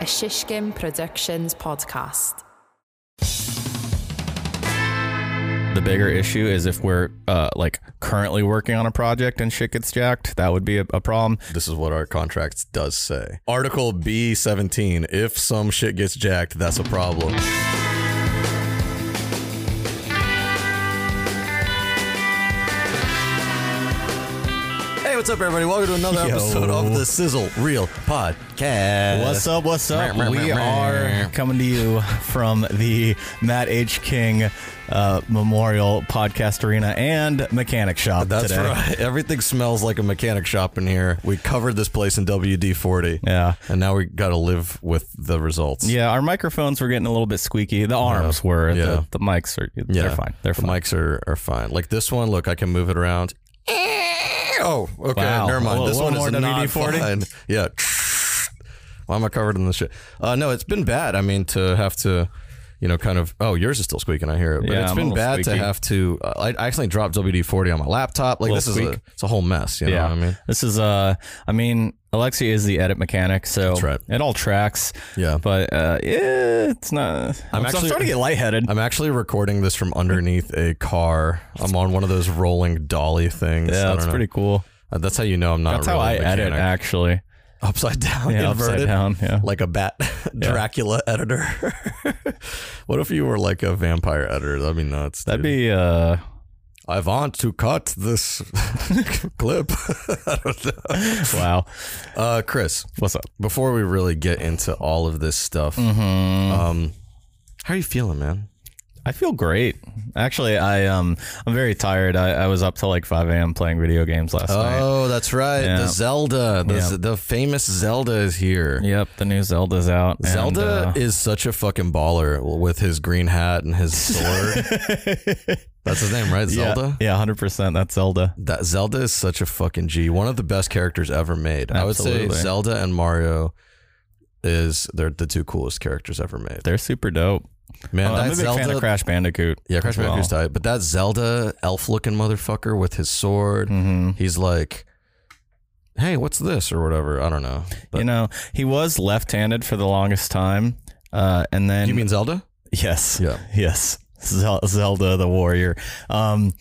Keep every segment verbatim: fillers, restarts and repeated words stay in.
a Shishkin Productions podcast. The bigger issue is if we're uh, like currently working on a project and shit gets jacked, that would be a, a problem. This is what our contract does say. Article B seventeen, if some shit gets jacked, that's a problem. Hey, what's up, everybody? Welcome to another Yo. episode of the Sizzle Reel Podcast. What's up? What's up? We are coming to you from the Matt H. King uh, Memorial Podcast Arena and Mechanic Shop That's today. right. Everything smells like a mechanic shop in here. We covered this place in W D forty. Yeah. And now we got to live with the results. Yeah, our microphones were getting a little bit squeaky. The arms were. Yeah. The, the mics are. Yeah. They're fine. They're the fine. mics are, are fine. Like this one, look, I can move it around. Oh, okay. Wow. Never mind. A This little one is more not W D forty? fine. Yeah. Why am I covered in this shit? Uh, no, it's been bad. I mean, to have to, you know, kind of. Oh, yours is still squeaking. I hear it. But Yeah, it's I'm a been little bad squeaky. to have to. Uh, I I accidentally dropped W D forty on my laptop. Like this is Little a, squeak. it's a whole mess. You know yeah. what I mean? This is, uh, I mean, Alexi is the edit mechanic, so That's right. it all tracks. Yeah. But uh, yeah, it's not. I'm, I'm I'm actually- starting to get lightheaded. I'm actually recording this from underneath a car. I'm on one of those rolling dolly things. I yeah, don't it's know. pretty cool. Uh, That's how you know I'm not. That's a how really I edit, mechanic. actually. Upside down, Yeah, inverted, upside down. Yeah. like a bat Dracula editor. What if you were like a vampire editor? That'd be nuts. That'd dude. be. uh I want to cut this clip. I don't know. Wow. Uh, Chris, What's up? before we really get into all of this stuff, Mm-hmm. um, how are you feeling, man? I feel great. Actually, I um I'm very tired. I, I was up till like five a.m. playing video games last night. Oh, that's right. Yeah. The Zelda, the, Yeah. the famous Zelda is here. Yep, the new Zelda's out. and, Zelda uh, is such a fucking baller with his green hat and his sword. That's his name, right? Zelda? Yeah, yeah, one hundred percent. That's Zelda. That Zelda is such a fucking G. One of the best characters ever made. I would Absolutely. say Zelda and Mario is they're the two coolest characters ever made. They're super dope. Man, Oh, that I'm a big Zelda, fan of Crash Bandicoot. yeah, Crash as well. Bandicoot's tight. But that Zelda elf-looking motherfucker with his sword, Mhm. he's like, "Hey, what's this?" or whatever. I don't know. But, You know, he was left-handed for the longest time, uh, and then you mean Zelda? yes, Yeah. yes, Zel- Zelda the warrior. Um,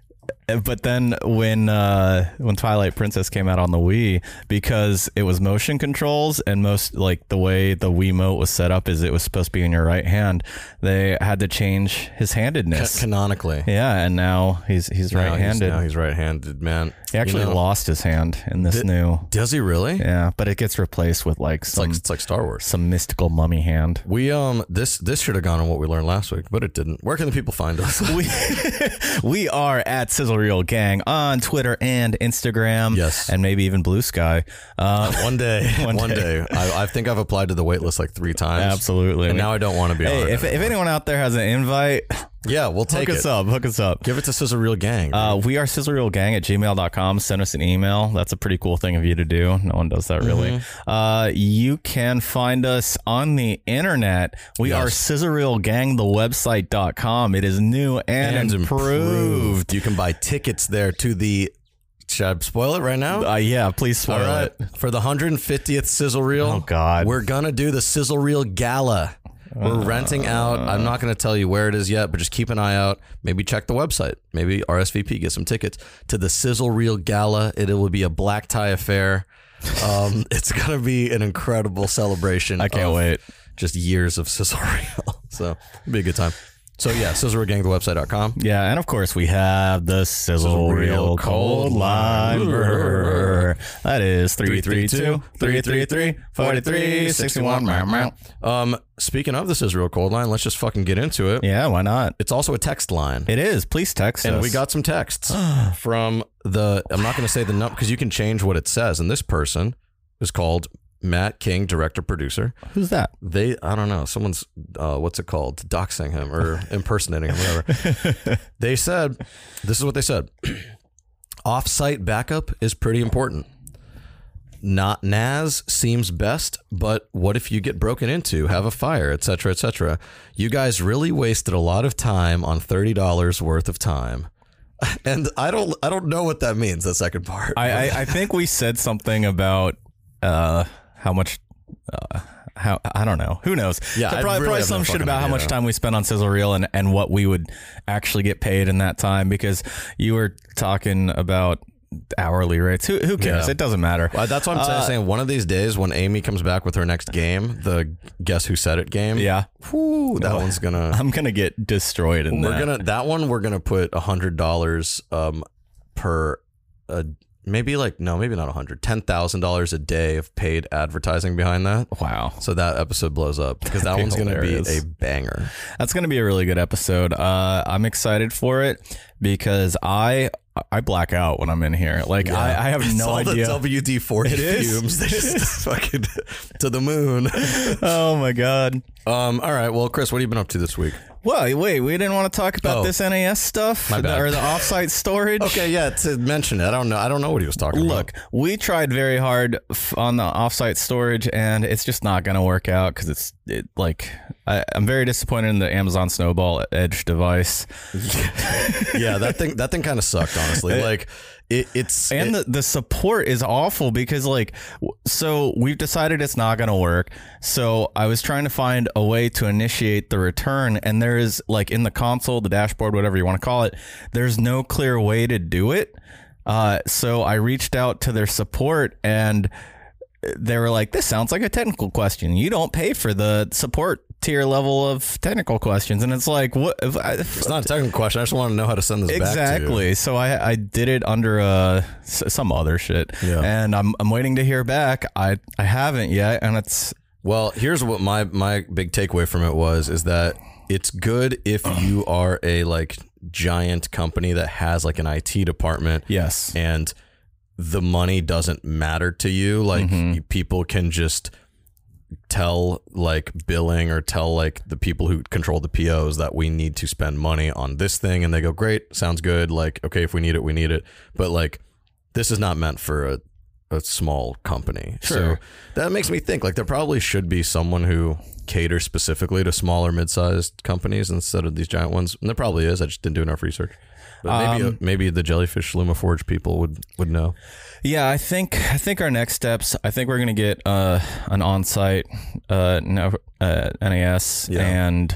but then when uh, when Twilight Princess came out on the Wii, because it was motion controls and most like the way the Wiimote was set up is it was supposed to be in your right hand, they had to change his handedness. Canonically. Yeah, and now he's he's Now he's- right-handed. Now he's right-handed, man. He actually You know, lost his hand in this Did- new. Does he really? Yeah, but it gets replaced with like It's some like it's like Star Wars. some mystical mummy hand. We um this this should have gone on what we learned last week, but it didn't. Where can the people find us? we we are at Sizzle Reel Gang on Twitter and Instagram. Yes. and maybe even Blue Sky. Uh, one day, One one, day. day. I, I think I've applied to the wait list like three times. absolutely. And now I don't want to be on hey, it. if if anyone out there has an invite, yeah, we'll take hook it. us up. Hook us up. Give it to Sizzle Reel Gang. Uh, we are sizzlereelgang at gmail dot com. Send us an email. That's a pretty cool thing of you to do. No one does that really. Mm-hmm. Uh, you can find us on the internet. We Yes. are sizzlereelgang the website dot com. It is new and, improved. You can buy tickets there to the. Should I spoil it right now? Uh, yeah, please spoil All right. it. For the one hundred fiftieth Sizzle Reel. Oh, God. We're gonna do the Sizzle Reel Gala. We're renting out. I'm not going to tell you where it is yet, but just keep an eye out. Maybe check the website. Maybe R S V P, get some tickets to the Sizzle Reel Gala. It will be a black tie affair. Um, it's going to be an incredible celebration. I can't of wait. Just years of Sizzle Reel. So it'll be a good time. So yeah, sizzle reel gang the website dot com. Yeah, and of course we have the Sizzle Reel Cold Line. Brr. That is three three two, three three three, four three six one. Um, speaking of the Sizzle Reel Cold Line, let's just fucking get into it. Yeah, why not? It's also a text line. It is. Please text And us. we got some texts from the, I'm not going to say the number because you can change what it says. And this person is called Matt King, director, producer. Who's that? They, I don't know, someone's, uh, what's it called? Doxing him or impersonating him, whatever. They said, this is what they said. Off-site backup is pretty important. Not N A S seems best, but what if you get broken into, have a fire, et cetera, et cetera? You guys really wasted a lot of time on thirty dollars worth of time. And I don't, I don't know what that means. The second part. I, I, I think we said something about uh, how much, uh, how I don't know. Who knows? Yeah, so I probably, really probably have no some shit fucking about how idea. much time we spent on Sizzle Reel and, and what we would actually get paid in that time, because you were talking about hourly rates. Who who cares? Yeah. It doesn't matter. Well, that's what I'm Uh, saying. One of these days when Amy comes back with her next game, the Guess Who Said It game. Yeah. Whew, that one's gonna. I'm gonna get destroyed in We're that. gonna that one. We're gonna put a hundred dollars um per uh, maybe like no maybe not a hundred ten thousand dollars a day of paid advertising behind that. Wow. So that episode blows up because that That'd be one's gonna hilarious. be a banger. That's going to be a really good episode. Uh, I'm excited for it because I I black out when I'm in here. Like I, I have It's no all idea. The W D forty It is. fumes. They just fucking to the moon. Oh my god. Um. All right. Well, Chris, what have you been up to this week? Well, wait, we didn't want to talk about Oh. this N A S stuff My bad. or the offsite storage. Okay. Yeah. To mention it, I don't know. I don't know what he was talking Look, about. we tried very hard f- on the offsite storage, and it's just not going to work out because it's it, like I, I'm very disappointed in the Amazon Snowball Edge device. Yeah. That thing. That thing kind of sucked. Honestly. Like it. It's And it- the, the support is awful because like w- so we've decided it's not going to work. So I was trying to find a way to initiate the return, and there is like in the console, the dashboard, whatever you want to call it, there's no clear way to do it. Uh, so I reached out to their support, and they were like, this sounds like a technical question. You don't pay for the support tier level of technical questions. And it's like, what? If I, It's not a technical question. I just want to know how to send this back to you. Exactly. So I I did it under uh s- some other shit, Yeah. and I'm I'm waiting to hear back. I I haven't yet, and it's Well, here's what my my big takeaway from it was is that it's good if you are a like giant company that has like an I T department yes, and the money doesn't matter to you. Like you, people can just tell like billing or tell like the people who control the P Os that we need to spend money on this thing, and they go, great, sounds good. Like, okay, if we need it, we need it. But like, this is not meant for a, a small company. Sure. So that makes me think like there probably should be someone who caters specifically to smaller, mid-sized companies instead of these giant ones. And there probably is. I just didn't do enough research. But maybe Um, maybe the Jellyfish LumaForge people would would know. yeah. I think I think our next steps. I think we're gonna get uh an on-site uh, no, uh N A S Yeah. and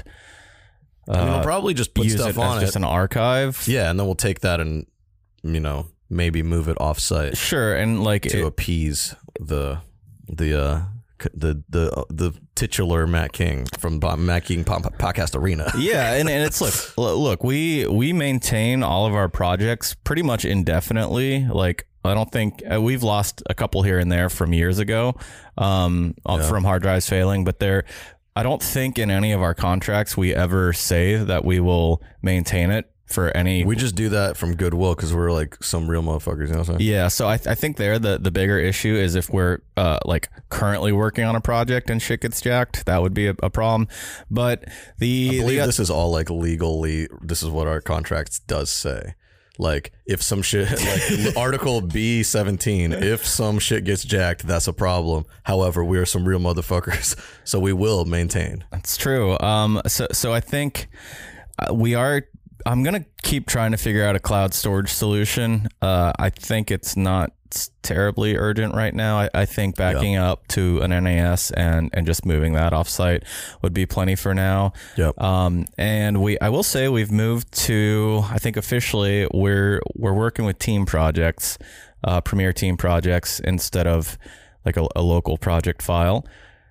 I mean, uh, we'll probably just put use stuff it on as it. just an archive. Yeah, and then we'll take that and, you know, maybe move it off site Sure, and like to it- appease the the uh c- the the the titular Matt King from Bo- Matt King po- Podcast Arena. yeah, and, and it's look, look, we we maintain all of our projects pretty much indefinitely. Like I don't think uh, we've lost a couple here and there from years ago, um, uh, from hard drives failing, but they're. I don't think in any of our contracts we ever say that we will maintain it for any. We just do that from goodwill because we're like some real motherfuckers. You know what I'm saying? Yeah, so I, I think there the the bigger issue is if we're uh, like currently working on a project and shit gets jacked, that would be a, a problem. But the I believe the, this is all like legally. This is what our contracts does say. Like if some shit, like Article B seventeen, if some shit gets jacked, that's a problem. However, we are some real motherfuckers, so we will maintain. It's true. Um, so so I think uh, we are. I'm gonna keep trying to figure out a cloud storage solution. Uh, I think it's not terribly urgent right now. I, I think backing up to an N A S and and just moving that offsite would be plenty for now. Yep. Um, and we, I will say, we've moved to. I think officially we're we're working with team projects, uh, Premier Team projects instead of like a, a local project file.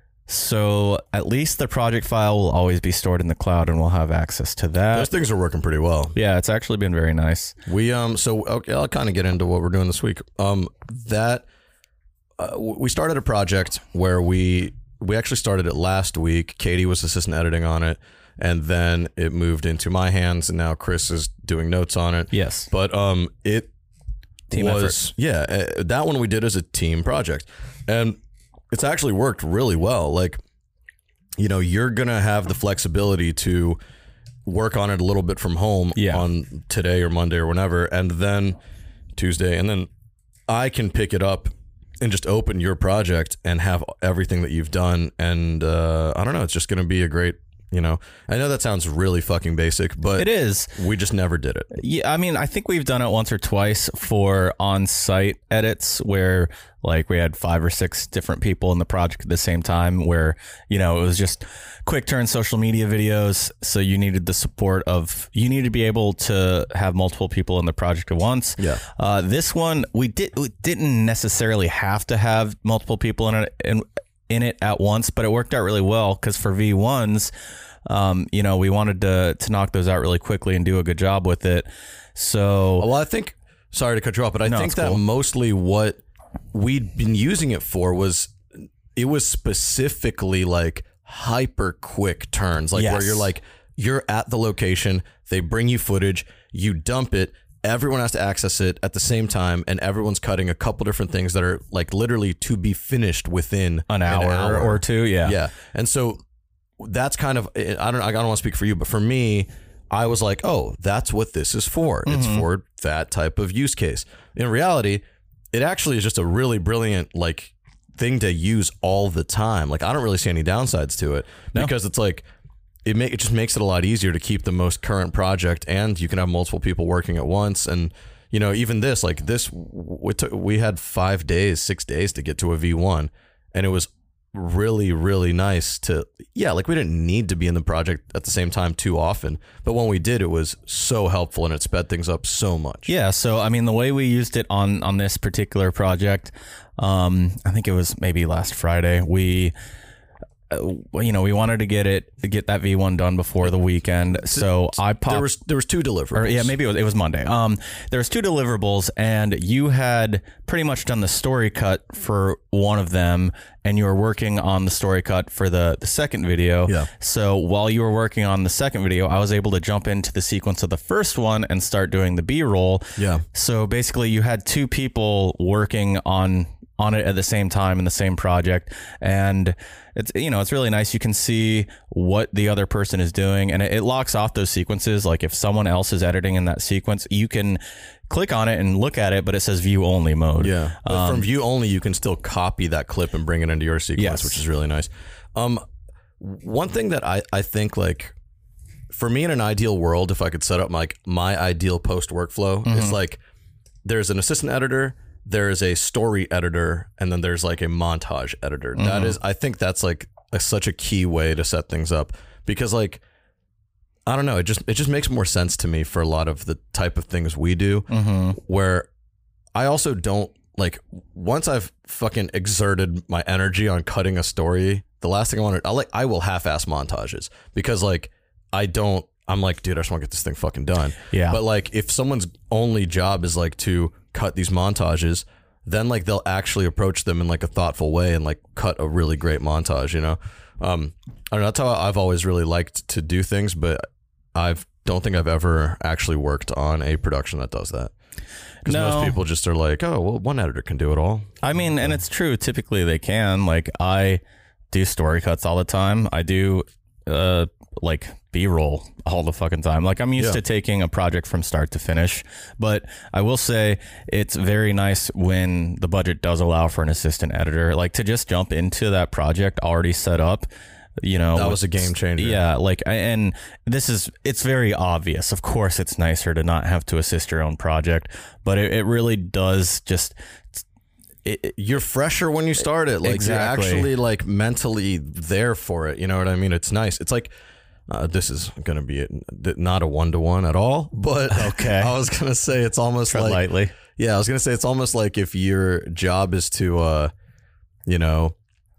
So at least the project file will always be stored in the cloud, and we'll have access to that. Those things are working pretty well. Yeah, it's actually been very nice. We um so okay, I'll kind of get into what we're doing this week. Um, that uh, we started a project where we we actually started it last week. Katie was assistant editing on it, and then it moved into my hands, and now Chris is doing notes on it. Yes. But um, it Team was yeah uh, that one we did as a team project, and it's actually worked really well. Like, you know, you're gonna have the flexibility to work on it a little bit from home Yeah. on today or Monday or whenever, and then Tuesday, and then I can pick it up and just open your project and have everything that you've done. And uh, I don't know, it's just gonna be a great You know, I know that sounds really fucking basic, but It is. we just never did it. Yeah, I mean, I think we've done it once or twice for on-site edits where like we had five or six different people in the project at the same time where, you know, it was just quick turn social media videos. So you needed the support of, you need to be able to have multiple people in the project at once. Yeah. Uh, this one, we, did, we didn't necessarily have to have multiple people in it, in, in it at once, but it worked out really well because for V ones, um, you know, we wanted to to knock those out really quickly and do a good job with it. So, Well, I think, sorry to cut you off, but I No, think it's that cool. mostly what we'd been using it for was, it was specifically like hyper quick turns, like Yes. where you're like, you're at the location, they bring you footage, you dump it, everyone has to access it at the same time, and everyone's cutting a couple different things that are like literally to be finished within an hour, or two, yeah. Yeah. And so that's kind of, I don't I don't want to speak for you, but for me, I was like, oh, that's what this is for. It's Mm-hmm. for that type of use case. In reality, it actually is just a really brilliant like thing to use all the time. Like I don't really see any downsides to it No. because it's like it make it just makes it a lot easier to keep the most current project, and you can have multiple people working at once. And you know, even this, like this, we took, we had five days, six days to get to a V one, and it was really, really nice to, yeah, like we didn't need to be in the project at the same time too often, but when we did, it was so helpful and it sped things up so much. Yeah, so I mean, the way we used it on on this particular project, um, I think it was maybe last Friday. We, uh, you know, we wanted to get it get that V one done before the weekend. So I popped. There was there was two deliverables. Or yeah, maybe it was, it was Monday. Um, there was two deliverables, and you had pretty much done the story cut for one of them, and you were working on the story cut for the the second video. Yeah. So while you were working on the second video, I was able to jump into the sequence of the first one and start doing the B-roll. Yeah. So basically, you had two people working on on it at the same time in the same project, and it's, you know, it's really nice. You can see what the other person is doing, and it, it locks off those sequences. Like if someone else is editing in that sequence, you can click on it and look at it, but it says view only mode. Yeah. But from view only, you can still copy that clip and bring it into your sequence, Yes. which is really nice. Um, one thing that I, I think like for me in an ideal world, if I could set up my, like my ideal post workflow, Mm-hmm. is like there's an assistant editor, there is a story editor, and then there's like a montage editor. Mm-hmm. That is, I think that's like a, such a key way to set things up, because like, I don't know, it just, it just makes more sense to me for a lot of the type of things we do, Mm-hmm. where I also don't like, once I've fucking exerted my energy on cutting a story, the last thing I want to, I like, I will half-ass montages, because like, I don't, I'm like, dude, I just want to get this thing fucking done. Yeah. But like, if someone's only job is like to cut these montages, then like they'll actually approach them in like a thoughtful way and like cut a really great montage, you know? Um, I don't know, that's how I've always really liked to do things, but I've don't think I've ever actually worked on a production that does that. Because No. most people just are like, oh, well, one editor can do it all. I mean, and it's true. Typically they can. Like I do story cuts all the time. I do uh like B-roll all the fucking time. Like I'm used Yeah. to taking a project from start to finish, but I will say it's very nice when the budget does allow for an assistant editor, like to just jump into that project already set up. You know, That was a game changer. Yeah, like, and this is, it's very obvious. Of course, it's nicer to not have to assist your own project, but it, it really does just, it, it- You're fresher when you start it. Like Exactly. you're actually like mentally there for it. You know what I mean? It's nice. It's like, uh, this is going to be it, not a one-to-one at all, but Okay. I was going to say it's almost tread like, lightly. yeah, I was going to say it's almost like if your job is to, uh, you know,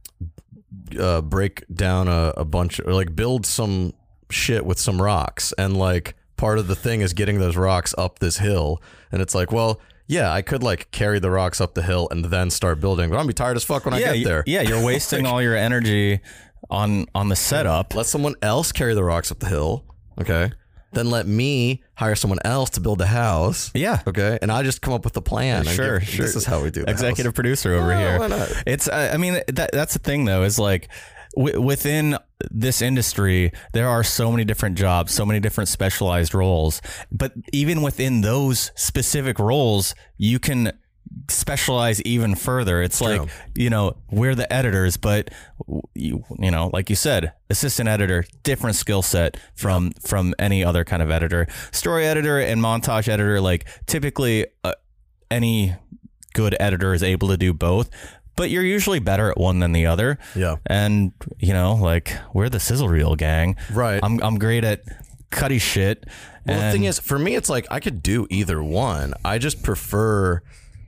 uh, break down a, a bunch or like build some shit with some rocks, and like part of the thing is getting those rocks up this hill, and it's like, well, yeah, I could like carry the rocks up the hill and then start building, but I'm gonna be tired as fuck when I Yeah, get you- there. yeah, you're wasting all your energy on on the setup. Let someone else carry the rocks up the hill, okay? Then let me hire someone else to build the house. Yeah. Okay. And I just come up with the plan. and Sure, give- sure. This is how we do the Executive house. producer over Oh, here. why not? It's, I I mean, that that's the thing though, is like w- within this industry, there are so many different jobs, so many different specialized roles. But even within those specific roles, you can specialize even further. It's True. like, you know, we're the editors, but you, you know, like you said, assistant editor, different skill set from, yeah. from any other kind of editor. Story editor and montage editor, like typically uh, any good editor is able to do both, but you're usually better at one than the other. Yeah. And, you know, like we're the sizzle reel gang. Right. I'm, I'm great at cutty shit. Well, and the thing is, for me, it's like I could do either one. I just prefer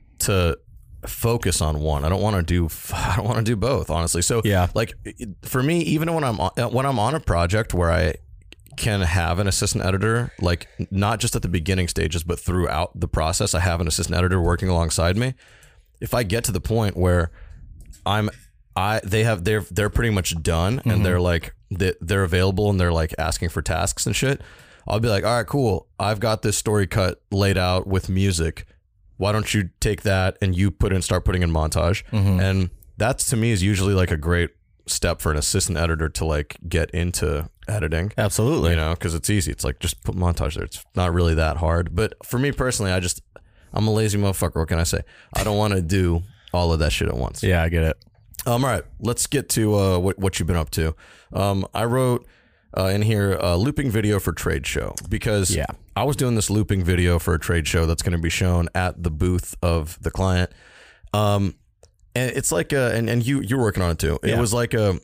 to focus on one. I don't want to do. I don't want to do both, honestly. So, yeah, like for me, even when I'm on, when I'm on a project where I can have an assistant editor, like not just at the beginning stages, but throughout the process, I have an assistant editor working alongside me. If I get to the point where I'm, I they have they're they're pretty much done, and mm-hmm. they're like they, they're available and they're like asking for tasks and shit. I'll be like, all right, cool. I've got this story cut laid out with music. Why don't you take that and you put in, start putting in montage? Mm-hmm. And that's to me is usually like a great step for an assistant editor to like get into editing. Absolutely. You know, because it's easy. It's like just put montage there. It's not really that hard. But for me personally, I just, I'm a lazy motherfucker. What can I say? I don't want to do all of that shit at once. Yeah, I get it. Um, all right, let's get to uh, what, what you've been up to. Um, I wrote... Uh, in here, uh, looping video for trade show, because yeah. I was doing this looping video for a trade show that's going to be shown at the booth of the client. Um, and it's like, a, and, and you, you're working on it too. It yeah. was like a,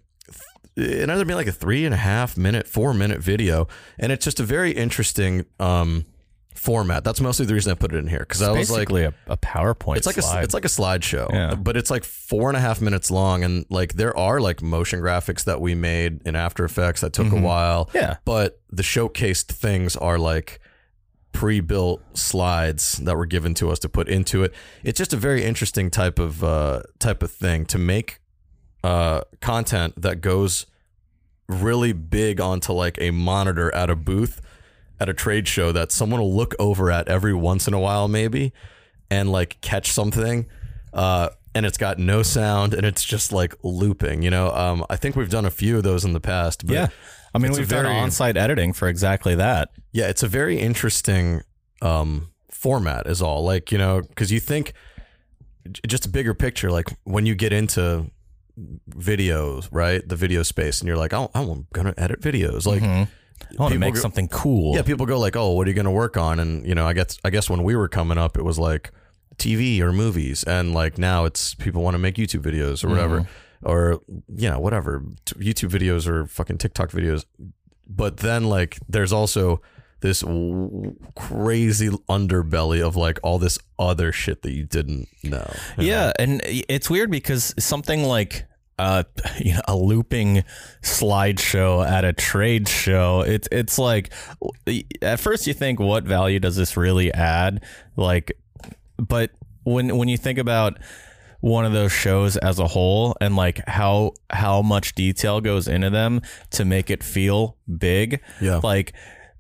it ended up being like a three and a half minute, four minute video. And it's just a very interesting, um, format. That's mostly the reason I put it in here. Cause it's I was basically like a, a PowerPoint it's like slide. a, it's like a slideshow, yeah. but it's like four and a half minutes long. And like, there are like motion graphics that we made in After Effects that took mm-hmm. a while. Yeah. But the showcased things are like pre-built slides that were given to us to put into it. It's just a very interesting type of, uh, type of thing to make, uh, content that goes really big onto like a monitor at a booth at a trade show that someone will look over at every once in a while, maybe, and like catch something. Uh, and it's got no sound and it's just like looping, you know? Um, I think we've done a few of those in the past, but yeah. I mean, we've very, done on-site editing for exactly that. Yeah. It's a very interesting, um, format is all, like, you know, cause you think just a bigger picture, like when you get into videos, right? The video space, and you're like, oh, I'm going to edit videos. Like, mm-hmm. I want to make go, something cool. Yeah, people go like, "Oh, what are you going to work on?" And you know, I guess I guess when we were coming up, it was like T V or movies, and like now it's people want to make YouTube videos or whatever, mm-hmm. or you know, whatever YouTube videos or fucking TikTok videos. But then like, there's also this w- crazy underbelly of like all this other shit that you didn't know. You yeah, know? And it's weird because something like. Uh, you know, a looping slideshow at a trade show. It's it's like at first you think, what value does this really add? Like, but when when you think about one of those shows as a whole and like how how much detail goes into them to make it feel big, yeah, like.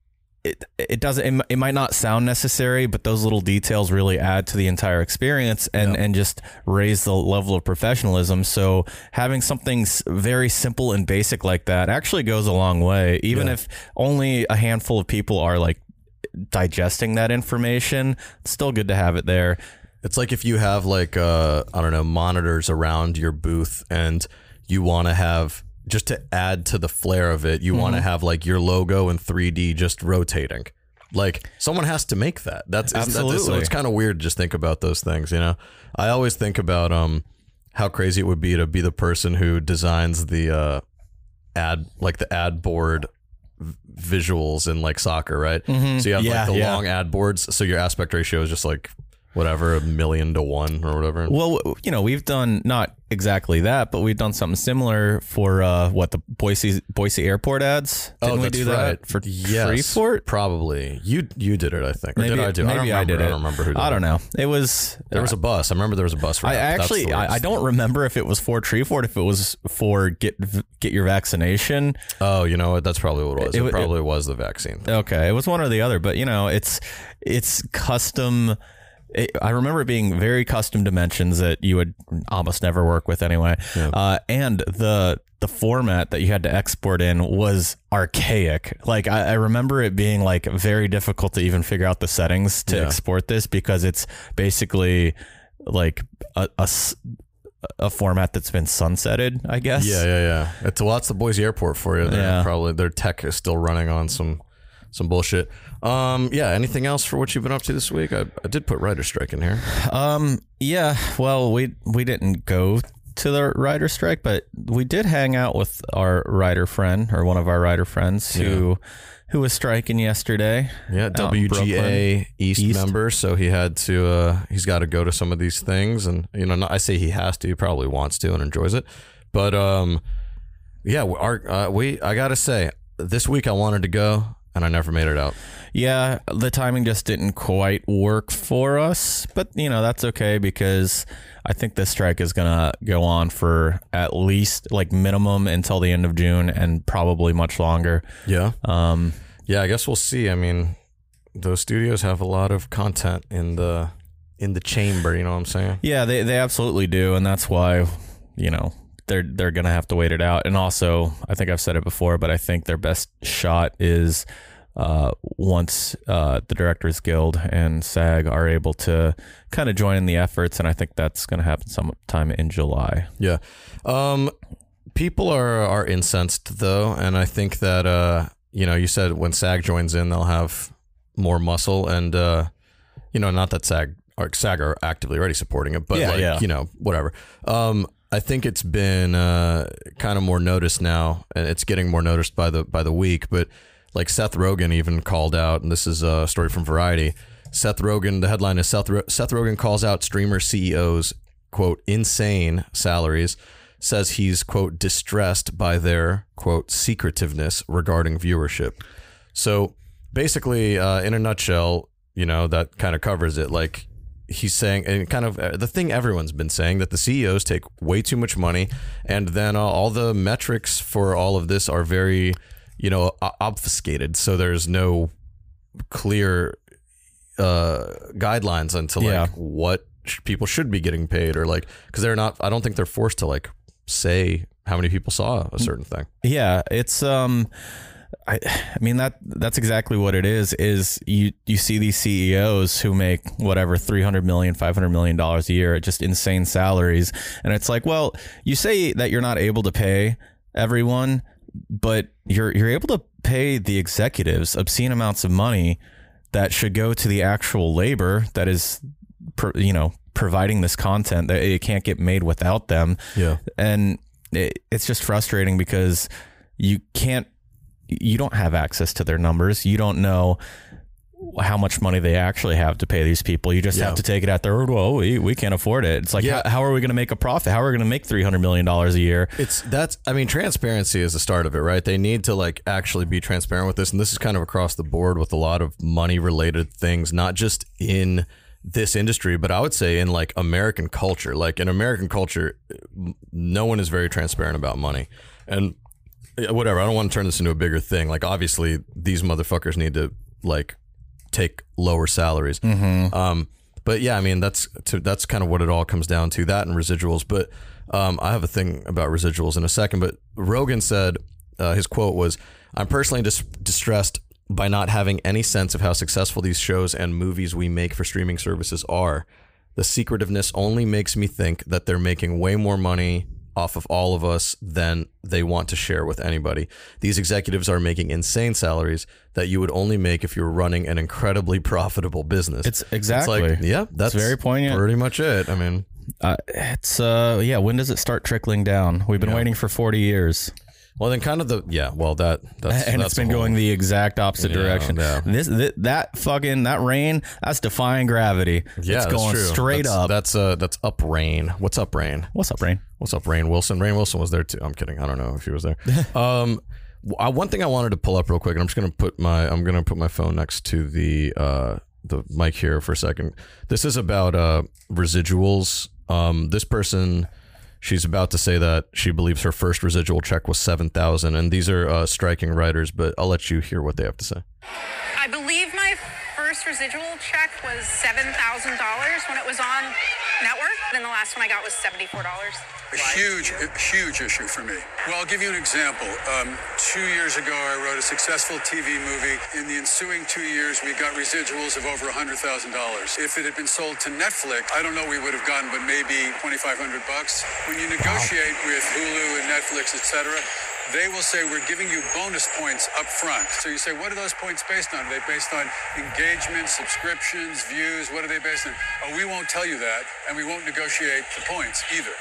It it doesn't it, it might not sound necessary, but those little details really add to the entire experience and, yeah. and just raise the level of professionalism. So having something very simple and basic like that actually goes a long way, even yeah. if only a handful of people are like digesting that information. It's still good to have it there. It's like if you have like uh I don't know monitors around your booth and you want to have. Just to add to the flair of it, you mm-hmm. want to have like your logo in three D just rotating. Like someone has to make that. That's absolutely. That, so it's kind of weird to just think about those things. You know, I always think about um how crazy it would be to be the person who designs the uh ad like the ad board v- visuals in like soccer, right? Mm-hmm. So you have yeah, like the yeah. long ad boards, so your aspect ratio is just like whatever, a million to one or whatever. Well, you know, we've done not exactly that, but we've done something similar for uh, what the Boise Boise Airport ads. Didn't oh, we that's do right. that for yes, Freeport? Probably you. You did it, I think. Or maybe did I do? Maybe I, I, did it. I don't remember who. Did I don't it. know. It was there was a bus. I remember there was a bus. For I that. actually I, I don't remember if it was for Treefort, if it was for get get your vaccination. Oh, you know what? That's probably what it was. It, it probably it, was the vaccine thing. Okay, it was one or the other, but you know, it's it's custom. It, I remember it being very custom dimensions that you would almost never work with anyway. Yeah. Uh, and the the format that you had to export in was archaic. Like I, I remember it being like very difficult to even figure out the settings to yeah. export this because it's basically like a, a s- a format that's been sunsetted, I guess. Yeah, yeah, yeah. It's well, that's the Boise Airport for you. They're Yeah. Probably their tech is still running on some some bullshit. Um, yeah. Anything else for what you've been up to this week? I, I did put writer strike in here. Um, yeah. Well, we we didn't go to the writer strike, but we did hang out with our writer friend, or one of our writer friends, who who was striking yesterday. Yeah, out in W G A East, East. member, so he had to. Uh, he's got to go to some of these things, and you know, not, I say he has to. He probably wants to and enjoys it, but um, yeah, our uh, we. I gotta say, this week I wanted to go, and I never made it out. Yeah, the timing just didn't quite work for us, but you know, that's okay because I think this strike is gonna go on for at least like minimum until the end of June, and probably much longer. Yeah. Um, Yeah, I guess we'll see. I mean, those studios have a lot of content in the in the chamber. You know what I'm saying? yeah, they they absolutely do, and that's why, you know, they're they're gonna have to wait it out. And also, I think I've said it before, but I think their best shot is uh, once uh, the Directors Guild and SAG are able to kind of join in the efforts, and I think that's going to happen sometime in July. Yeah. Um, people are are incensed though, and I think that uh, you know, you said when SAG joins in, they'll have more muscle, and uh, you know, not that SAG or SAG are actively already supporting it, but Yeah, like yeah. you know, whatever. Um, I think it's been uh, kind of more noticed now, and it's getting more noticed by the by the week. But like Seth Rogen even called out, and this is a story from Variety. Seth Rogen, the headline is Seth, Ro- Seth Rogen calls out streamer C E Os, quote, insane salaries, says he's, quote, distressed by their, quote, secretiveness regarding viewership. So basically, uh, in a nutshell, you know, that kind of covers it. Like he's saying, and kind of uh, the thing everyone's been saying, that the C E Os take way too much money, and then uh, all the metrics for all of this are very, you know, obfuscated. So there's no clear uh, guidelines into like Yeah. what sh- people should be getting paid, or like, because they're not. I don't think they're forced to like say how many people saw a certain thing. Yeah, it's um, I, I mean that that's exactly what it is. Is you you see these C E Os who make whatever three hundred million, five hundred million dollars a year, just insane salaries, and it's like, well, you say that you're not able to pay everyone, but you're you're able to pay the executives obscene amounts of money that should go to the actual labor that is, pro, you know, providing this content that it can't get made without them. Yeah. And it, it's just frustrating because you can't, you don't have access to their numbers. You don't know how much money they actually have to pay these people. You just Yeah. have to take it at their word. Well, we, we can't afford it. It's like, Yeah. how, how are we going to make a profit? How are we going to make three hundred million dollars a year? It's that's I mean, transparency is the start of it, right? They need to like actually be transparent with this, and this is kind of across the board with a lot of money related things, not just in this industry, but I would say in like American culture. Like in American culture, no one is very transparent about money, and whatever. I don't want to turn this into a bigger thing. Like obviously these motherfuckers need to like take lower salaries. Mm-hmm. Um, but yeah, I mean, that's to, that's kind of what it all comes down to, that and residuals. But um, I have a thing about residuals in a second. But Rogan said, uh, his quote was, "I'm personally dis- distressed by not having any sense of how successful these shows and movies we make for streaming services are. The secretiveness only makes me think that they're making way more money off of all of us than they want to share with anybody. These executives are making insane salaries that you would only make if you were running an incredibly profitable business." It's exactly. It's like, yeah, that's very poignant. pretty much it. I mean, Uh, it's, uh, yeah. When does it start trickling down? We've been Yeah. waiting for forty years. well, then kind of the, yeah, well, that, that's, And that's it's been a whole- going the exact opposite Yeah, direction. yeah. This, th- that fucking, that rain, that's defying gravity. Yeah, it's that's going true. straight That's- up. That's, uh, that's up Rain. What's up, Rain? What's up, rain? What's up, Rain Wilson? Rain Wilson was there too. I'm kidding. I don't know if he was there. um, w- I, one thing I wanted to pull up real quick, and I'm just gonna put my I'm gonna put my phone next to the uh, the mic here for a second. This is about uh, residuals. Um, this person, she's about to say that she believes her first residual check was seven thousand, and these are uh, striking writers. But I'll let you hear what they have to say. I believe my first residual check was seven thousand dollars when it was on network. Then the last one I got was seventy-four dollars. A huge, a huge issue for me. Well, I'll give you an example. Um, two years ago, I wrote a successful T V movie. In the ensuing two years, we got residuals of over one hundred thousand dollars. If it had been sold to Netflix, I don't know we would have gotten, but maybe twenty-five hundred bucks. When you negotiate wow. with Hulu and Netflix, et cetera, they will say, we're giving you bonus points up front. So you say, what are those points based on? Are they based on engagement, subscriptions, views? What are they based on? Oh, we won't tell you that, and we won't negotiate the points either.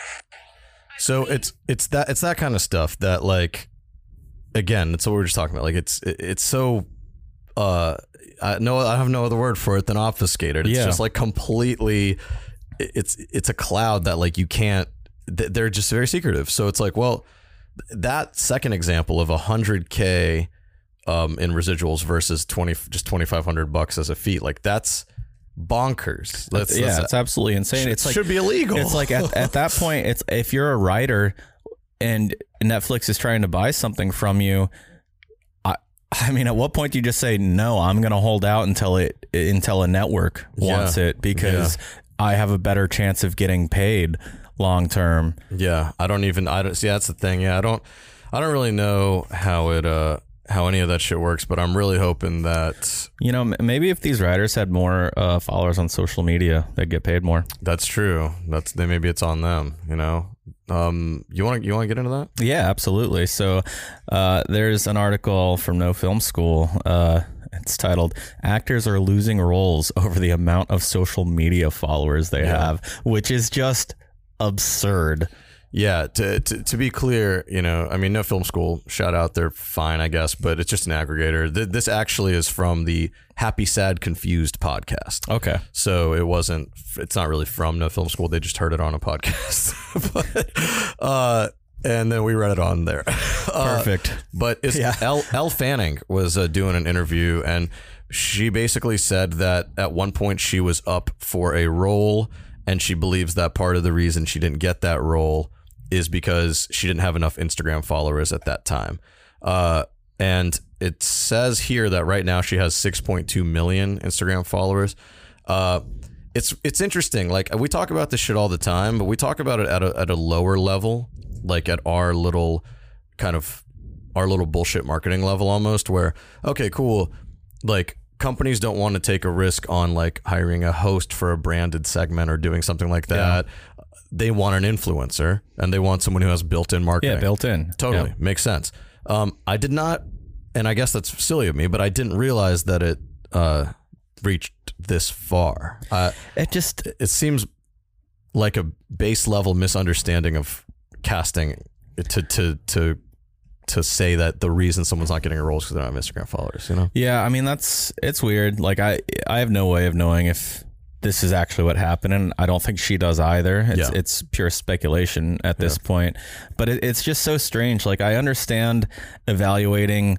So it's it's that it's that kind of stuff that, like, again, that's what we were just talking about. Like, it's it's so uh I no I have no other word for it than obfuscated. It's yeah. just like completely it's it's a cloud that, like, you can't, they're just very secretive. So it's like, well, that second example of a hundred K um in residuals versus twenty just twenty-five hundred bucks as a fee, like, that's bonkers. That's, yeah, that's it's absolutely insane. Should, it's like, should be illegal. It's like at, at that point, it's if you're a writer and Netflix is trying to buy something from you, I I mean, at what point do you just say, no, I'm going to hold out until it until a network wants yeah. it, because yeah. I have a better chance of getting paid long term. Yeah, I don't even I don't see, that's the thing. Yeah, I don't I don't really know how it uh how any of that shit works, but I'm really hoping that, you know, maybe if these writers had more uh, followers on social media, they'd get paid more. That's true. That's then maybe it's on them, you know. Um, you want to you want to get into that? Yeah, absolutely. So uh, there's an article from No Film School. Uh, it's titled "Actors Are Losing Roles Over the Amount of Social Media Followers They yeah. Have," which is just absurd. Yeah, to, to to be clear, you know, I mean, No Film School, shout out, they're fine, I guess, but it's just an aggregator. Th- this actually is from the Happy, Sad, Confused podcast. Okay. So it wasn't, it's not really from No Film School. They just heard it on a podcast. but, uh, and then we read it on there. Perfect. Uh, but it's Yeah. Elle, Elle Fanning was uh, doing an interview, and she basically said that at one point she was up for a role, and she believes that part of the reason she didn't get that role is because she didn't have enough Instagram followers at that time. Uh, and it says here that right now she has six point two million Instagram followers. Uh, it's it's interesting. Like, we talk about this shit all the time, but we talk about it at a, at a lower level, like at our little kind of our little bullshit marketing level almost, where, okay, cool. Like, companies don't want to take a risk on, like, hiring a host for a branded segment or doing something like that. Yeah. They want an influencer, and they want someone who has built-in marketing. Yeah, built in. Totally. Yeah. Makes sense. Um, I did not, and I guess that's silly of me, but I didn't realize that it uh, reached this far. Uh, it just... It seems like a base level misunderstanding of casting to to to to say that the reason someone's not getting a role is because they don't have Instagram followers, you know? Yeah, I mean, that's, it's weird. Like, I I have no way of knowing if this is actually what happened, and I don't think she does either. It's yeah. it's pure speculation at this yeah. point. But it, it's just so strange. Like, I understand evaluating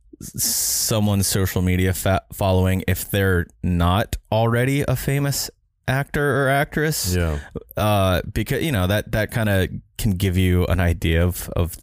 someone's social media fa- following if they're not already a famous actor or actress. Yeah. Uh, because, you know, that, that kind of can give you an idea of, of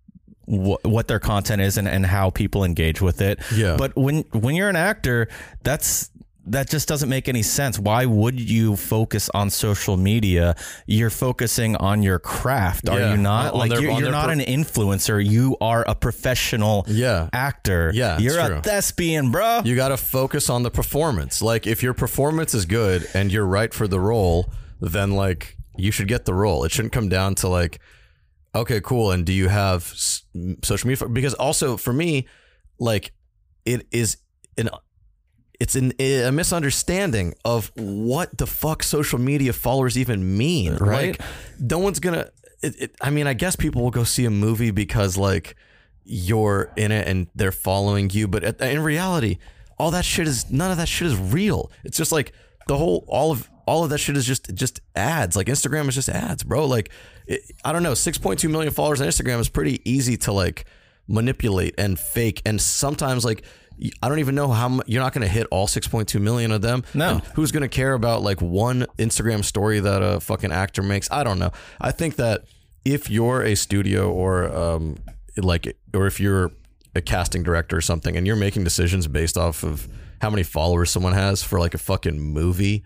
wh- what their content is and, and how people engage with it. Yeah. But when, when you're an actor, that's, that just doesn't make any sense. Why would you focus on social media? You're focusing on your craft, are yeah. you not? On like their, you're, you're not pro- an influencer. You are a professional yeah. actor. Yeah, you're true. a thespian, bro. You got to focus on the performance. Like, if your performance is good and you're right for the role, then, like, you should get the role. It shouldn't come down to, like, okay, cool, and do you have s- social media? Because also for me, like, it is an it's an, a misunderstanding of what the fuck social media followers even mean, right? Like, no one's gonna. It, it, I mean, I guess people will go see a movie because, like, you're in it and they're following you, but at, in reality, all that shit is none of that shit is real. It's just like the whole all of all of that shit is just just ads. Like, Instagram is just ads, bro. Like, it, I don't know, six point two million followers on Instagram is pretty easy to, like, manipulate and fake, and sometimes, like, I don't even know how much, you're not going to hit all six point two million of them. No. And who's going to care about, like, one Instagram story that a fucking actor makes? I don't know. I think that if you're a studio or um like, or if you're a casting director or something, and you're making decisions based off of how many followers someone has for, like, a fucking movie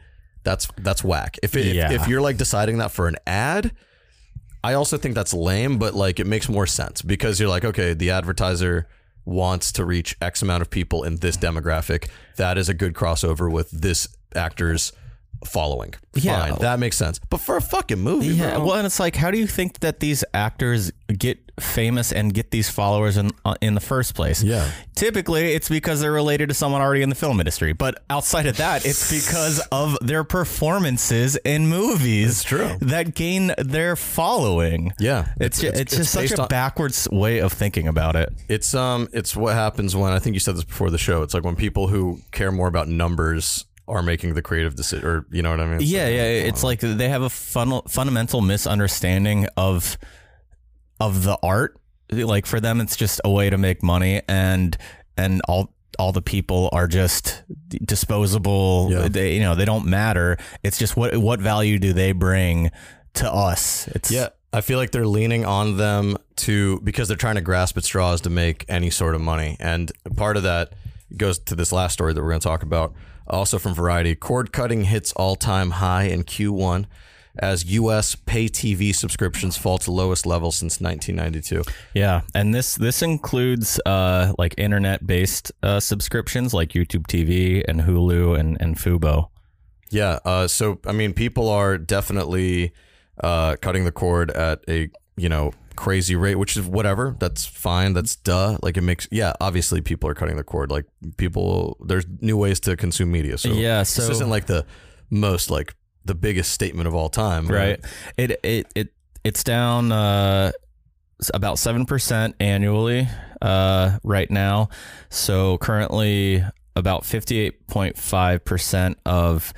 that's that's whack. If it, Yeah. if, if you're like deciding that for an ad, I also think that's lame, but like it makes more sense because you're like, okay, the advertiser wants to reach X amount of people in this demographic. That is a good crossover with this actor's following. Yeah. Fine, that makes sense. But for a fucking movie, Yeah, bro, well, and it's like, how do you think that these actors get famous and get these followers in uh, in the first place? Yeah. Typically, it's because they're related to someone already in the film industry. But outside of that, it's because of their performances in movies. It's true. That gain their following. Yeah, it's it's- ju- it's- it's, it's just such based a on- backwards way of thinking about it. It's um, it's what happens when, I think you said this before the show. It's like when people who care more about numbers are making the creative decision, or you know what I mean? Yeah, yeah. It's like they have a fun, fundamental misunderstanding of of the art. Like for them, it's just a way to make money, and and all all the people are just disposable. Yeah. They, you know, they don't matter. It's just what what value do they bring to us? It's Yeah, I feel like they're leaning on them to, because they're trying to grasp at straws to make any sort of money. And part of that goes to this last story that we're going to talk about, also from Variety. Cord cutting hits all-time high in Q one as U S pay T V subscriptions fall to lowest level since nineteen ninety-two. Yeah, and this this includes uh, like internet based uh, subscriptions like YouTube T V and Hulu and and Fubo. Yeah, uh, so I mean, people are definitely uh, cutting the cord at a, you know, crazy rate, which is whatever. That's fine. That's duh. Like it makes, yeah, obviously people are cutting the cord. Like people, there's new ways to consume media. So Yeah, this so- isn't like the most, like the biggest statement of all time. Right. It it it it's down uh, about seven percent annually uh, right now. So currently, about fifty-eight point five percent of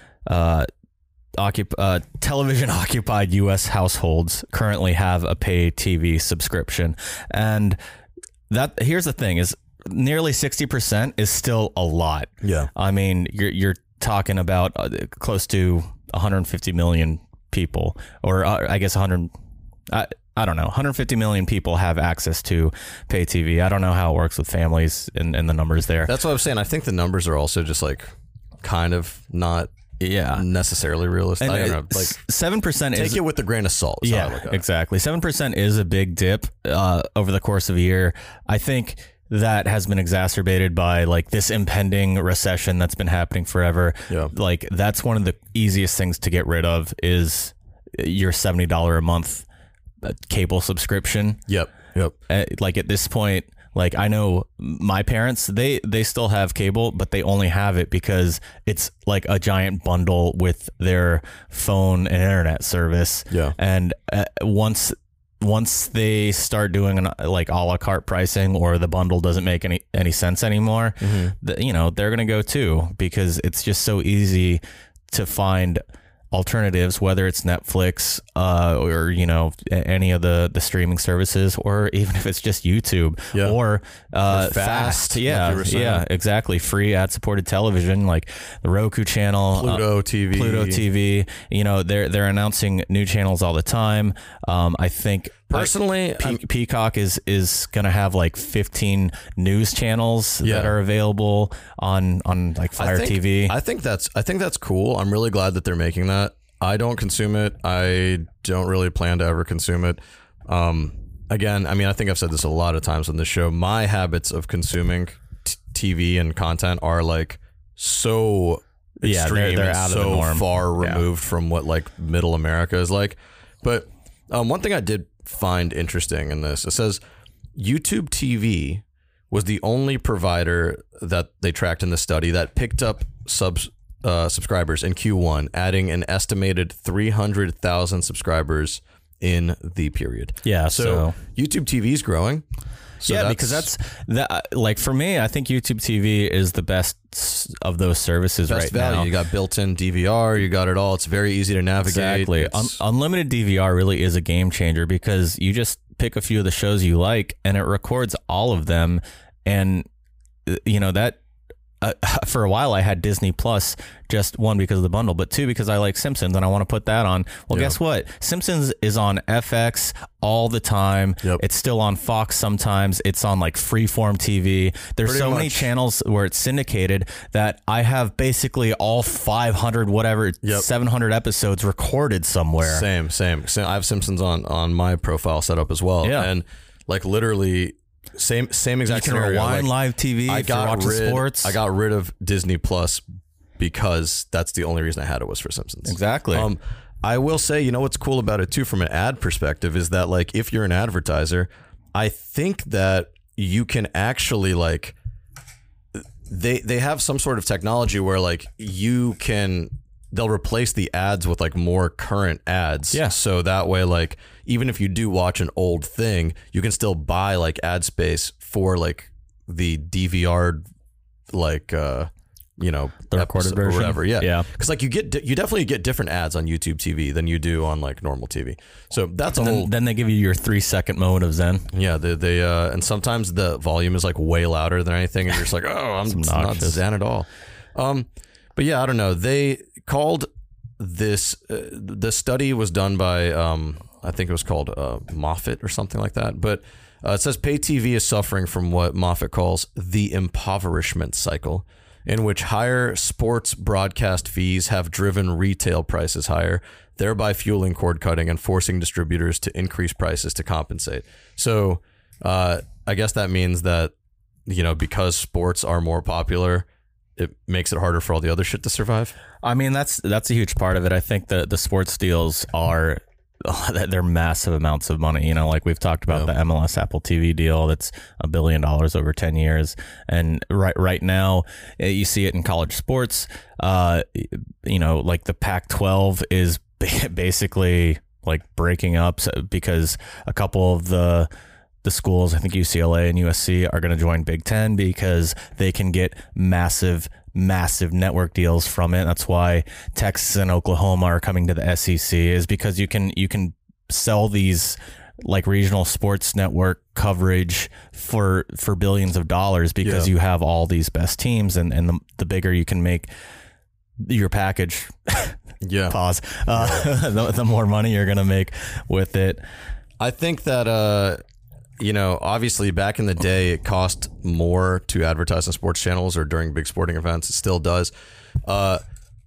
uh, occup- uh, television occupied U S households currently have a pay T V subscription, and that here's the thing: is nearly sixty percent is still a lot. Yeah. I mean, you're you're talking about uh, close to one hundred fifty million people, or uh, I guess one hundred. I, I don't know. one hundred fifty million people have access to pay T V. I don't know how it works with families and, and the numbers there. That's what I'm saying. I think the numbers are also just like kind of not yeah. necessarily realistic. And I don't know. it- Like seven percent take is it with a grain of salt. is how I yeah, look at it. exactly. seven percent is a big dip uh, over the course of a year. I think that has been exacerbated by like this impending recession that's been happening forever. Yeah. Like that's one of the easiest things to get rid of is your seventy dollars a month cable subscription. Yep. Yep. Uh, like at this point, like I know my parents, they they still have cable, but they only have it because it's like a giant bundle with their phone and internet service. Yeah. And uh, once once they start doing an, like a la carte pricing, or the bundle doesn't make any any sense anymore, Mm-hmm. the, you know, they're gonna go too, because it's just so easy to find alternatives, whether it's Netflix uh, or, you know, any of the, the streaming services, or even if it's just YouTube Yeah. or, uh, Or Fast, Fast. like Yeah. you were saying. Yeah, exactly. Free ad supported television, like the Roku channel, Pluto uh, T V. Pluto T V. You know, they're, they're announcing new channels all the time. Um, I think Personally, like, Pe- I'm- Peacock is, is going to have like fifteen news channels Yeah. that are available on, on like Fire I think, T V. I think that's I think that's cool. I'm really glad that they're making that. I don't consume it. I don't really plan to ever consume it. Um, again, I mean, I think I've said this a lot of times on the show. My habits of consuming t- T V and content are like so Yeah, extreme they're- they're and out of the so norm. far Yeah. removed from what like middle America is like. But um, one thing I did find interesting in this, it says YouTube T V was the only provider that they tracked in the study that picked up subs uh, subscribers in Q one, adding an estimated three hundred thousand subscribers in the period. Yeah, So, so- YouTube T V is growing. So yeah, because that's that. Like for me, I think YouTube T V is the best s- of those services best right value. now. You got built-in D V R. You got it all. It's very easy to navigate. Exactly. Un- It's- unlimited D V R really is a game changer, because you just pick a few of the shows you like and it records all of them. And, uh, you know, that uh, for a while I had Disney Plus, just one because of the bundle, but two because I like Simpsons and I want to put that on. Well, Yeah. guess what? Simpsons is on F X all the time. Yep. It's still on Fox sometimes. It's on like Freeform T V. There's Pretty so many much. channels where it's syndicated that I have basically all five hundred, whatever, Yep. seven hundred episodes recorded somewhere. Same, same. Same. I have Simpsons on on my profile set up as well. Yeah. And like literally same same You exact can scenario. rewind Like, live T V I if you're got watching rid, sports. I got rid of Disney Plus because that's the only reason I had it was for Simpsons. Exactly. Um, I will say, you know what's cool about it too, from an ad perspective, is that like if you're an advertiser, I think that you can actually like they they have some sort of technology where like you can they'll replace the ads with like more current ads. Yeah. So that way, like even if you do watch an old thing, you can still buy like ad space for like the D V R, like uh, you know, The recorded episode or version? whatever. Yeah. Yeah. Because like you get you definitely get different ads on YouTube T V than you do on like normal T V. So that's a And whole then, then they give you your three second moment of Zen. yeah. They they uh, and sometimes the volume is like way louder than anything, and you're just like, oh, I'm It's not obnoxious. Zen at all. Um, but yeah, I don't know. They called this uh, the study was done by um, I think it was called uh, Moffat or something like that. But uh, it says pay T V is suffering from what Moffat calls the impoverishment cycle, in which higher sports broadcast fees have driven retail prices higher, thereby fueling cord cutting and forcing distributors to increase prices to compensate. So uh, I guess that means that, you know, because sports are more popular, it makes it harder for all the other shit to survive. I mean, that's that's a huge part of it. I think the the sports deals are they're massive amounts of money. You know, like we've talked about Yeah. the M L S Apple T V deal that's a billion dollars over ten years, and right right now eh, you see it in college sports. Uh, you know, like the Pac twelve is ba- basically like breaking up so- because a couple of the the schools, I think U C L A and U S C, are going to join Big Ten because they can get massive, massive network deals from it. That's why Texas and Oklahoma are coming to the S E C, is because you can you can sell these like regional sports network coverage for for billions of dollars because Yeah. you have all these best teams, and and the, the bigger you can make your package, Yeah. pause, uh, the, the more money you're going to make with it. I think that, uh, you know, obviously back in the day, it cost more to advertise on sports channels or during big sporting events. It still does. Uh,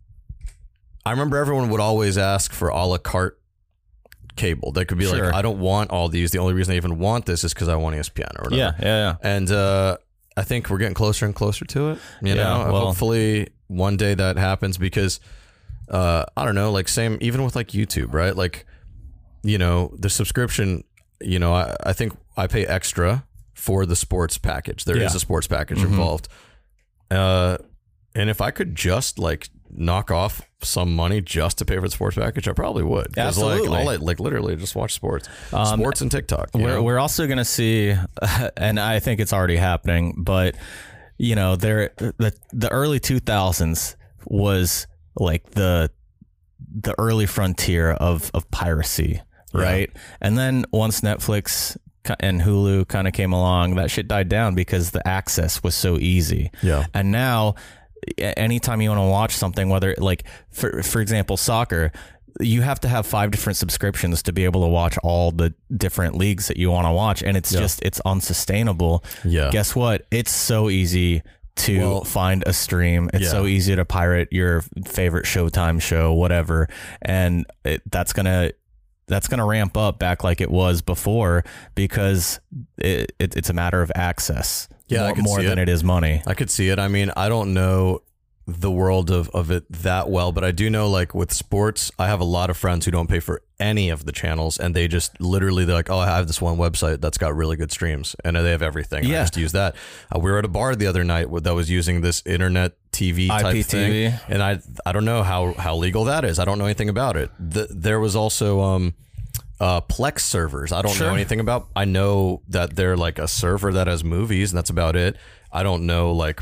I remember everyone would always ask for a la carte cable. They could be Sure. like, I don't want all these. The only reason I even want this is because I want E S P N or whatever. Yeah, yeah, yeah. And uh, I think we're getting closer and closer to it. You Yeah, know, well- hopefully one day that happens because uh, I don't know, like same, even with like YouTube, right? Like, you know, the subscription, you know, I, I think I pay extra for the sports package. There is Yeah. a sports package Mhm. involved. Uh, and if I could just like knock off some money just to pay for the sports package, I probably would. 'Cause, Absolutely. Like, I'll like, like literally just watch sports, Um, sports and TikTok. you We're, know? we're also going to see, and I think it's already happening, but you know, there the the early two thousands was like the the early frontier of of piracy, right? And then once Netflix and Hulu kind of came along, that shit died down because the access was so easy. Yeah. And now, a- anytime you want to watch something, whether like for for example soccer, you have to have five different subscriptions to be able to watch all the different leagues that you want to watch, and it's Yeah. just it's unsustainable. Yeah. Guess what? It's so easy to Well, find a stream. It's yeah. so easy to pirate your favorite Showtime show, whatever, and it, that's gonna that's gonna ramp up back like it was before because it, it it's a matter of access. Yeah, I more, could more see than it. it is money. I could see it. I mean, I don't know the world of, of it that well, but I do know like with sports, I have a lot of friends who don't pay for any of the channels and they just literally, they're like, oh, I have this one website that's got really good streams and they have everything. Yeah. I just use that. Uh, we were at a bar the other night that was using this internet T V type I P T V. thing. And I, I don't know how, how legal that is. I don't know anything about it. The, there was also, um, uh, Plex servers. I don't Sure. know anything about. I know that they're like a server that has movies, and that's about it. I don't know like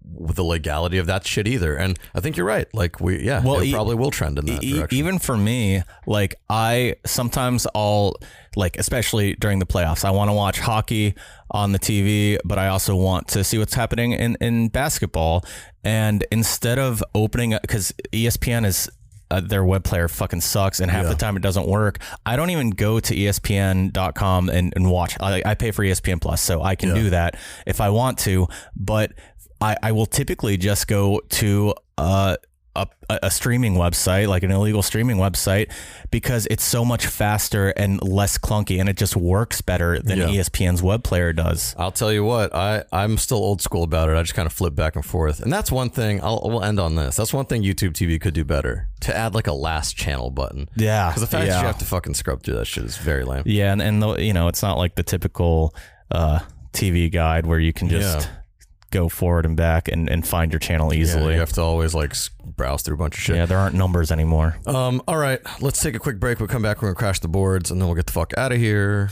the legality of that shit either. And I think you're right. Like we, yeah, well, it e- probably will trend in that e- direction. Even for me, like I sometimes I'll like, especially during the playoffs, I want to watch hockey on the T V, but I also want to see what's happening in, in basketball. And instead of opening, because E S P N is, Uh, their web player fucking sucks, and half yeah. the time it doesn't work. I don't even go to E S P N dot com and, and watch. I, I pay for E S P N Plus, so I can yeah. do that if I want to. But I, I will typically just go to uh, a, a streaming website, like an illegal streaming website, because it's so much faster and less clunky, and it just works better than yeah. E S P N's web player does. I'll tell you what, I, I'm still old school about it. I just kind of flip back and forth. And that's one thing, I'll we'll end on this. That's one thing YouTube T V could do better, to add like a last channel button. Yeah. Because the fact yeah. that you have to fucking scrub through that shit is very lame. Yeah, and, and the, you know, it's not like the typical uh, T V guide where you can just... Yeah. go forward and back and, and find your channel easily. Yeah, you have to always like browse through a bunch of shit. Yeah, there aren't numbers anymore. Um, all right, let's take a quick break. We'll come back. We're going to crash the boards and then we'll get the fuck out of here.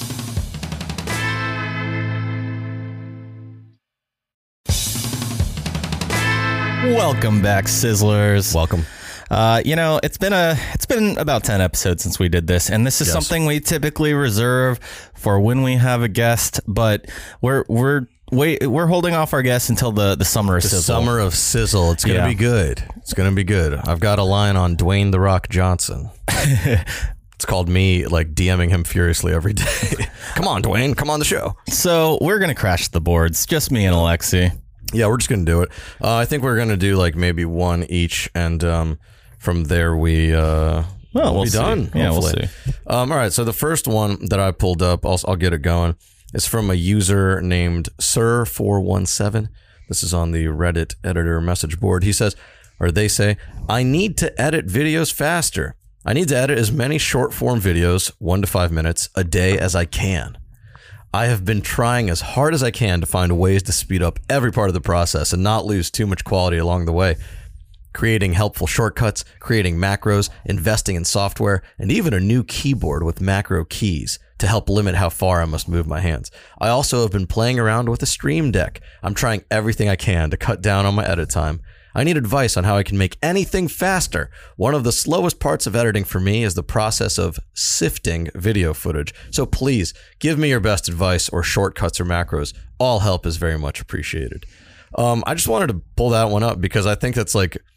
Welcome back, Sizzlers. Welcome. Uh, you know, it's been a it's been about ten episodes since we did this, and this is yes. something we typically reserve for when we have a guest, but we're we're Wait, we're holding off our guests until the, the summer of the sizzle. summer of sizzle. It's going to yeah. be good. It's going to be good. I've got a line on Dwayne The Rock Johnson. It's called me like DMing him furiously every day. Come on, Dwayne. Come on the show. So we're going to crash the boards. Just me and Alexi. Yeah, we're just going to do it. Uh, I think we're going to do like maybe one each. And um, from there we... Uh, well, we'll be see. done. Yeah, hopefully. we'll see. Um, all right. So the first one that I pulled up, I'll, I'll get it going. It's from a user named Sir four one seven. This is on the Reddit editor message board. He says, or they say, I need to edit videos faster. I need to edit as many short form videos, one to five minutes a day as I can. I have been trying as hard as I can to find ways to speed up every part of the process and not lose too much quality along the way. Creating helpful shortcuts, creating macros, investing in software, and even a new keyboard with macro keys to help limit how far I must move my hands. I also have been playing around with a Stream Deck. I'm trying everything I can to cut down on my edit time. I need advice on how I can make anything faster. One of the slowest parts of editing for me is the process of sifting video footage. So please give me your best advice or shortcuts or macros. All help is very much appreciated. Um, I just wanted to pull that one up because I think that's like,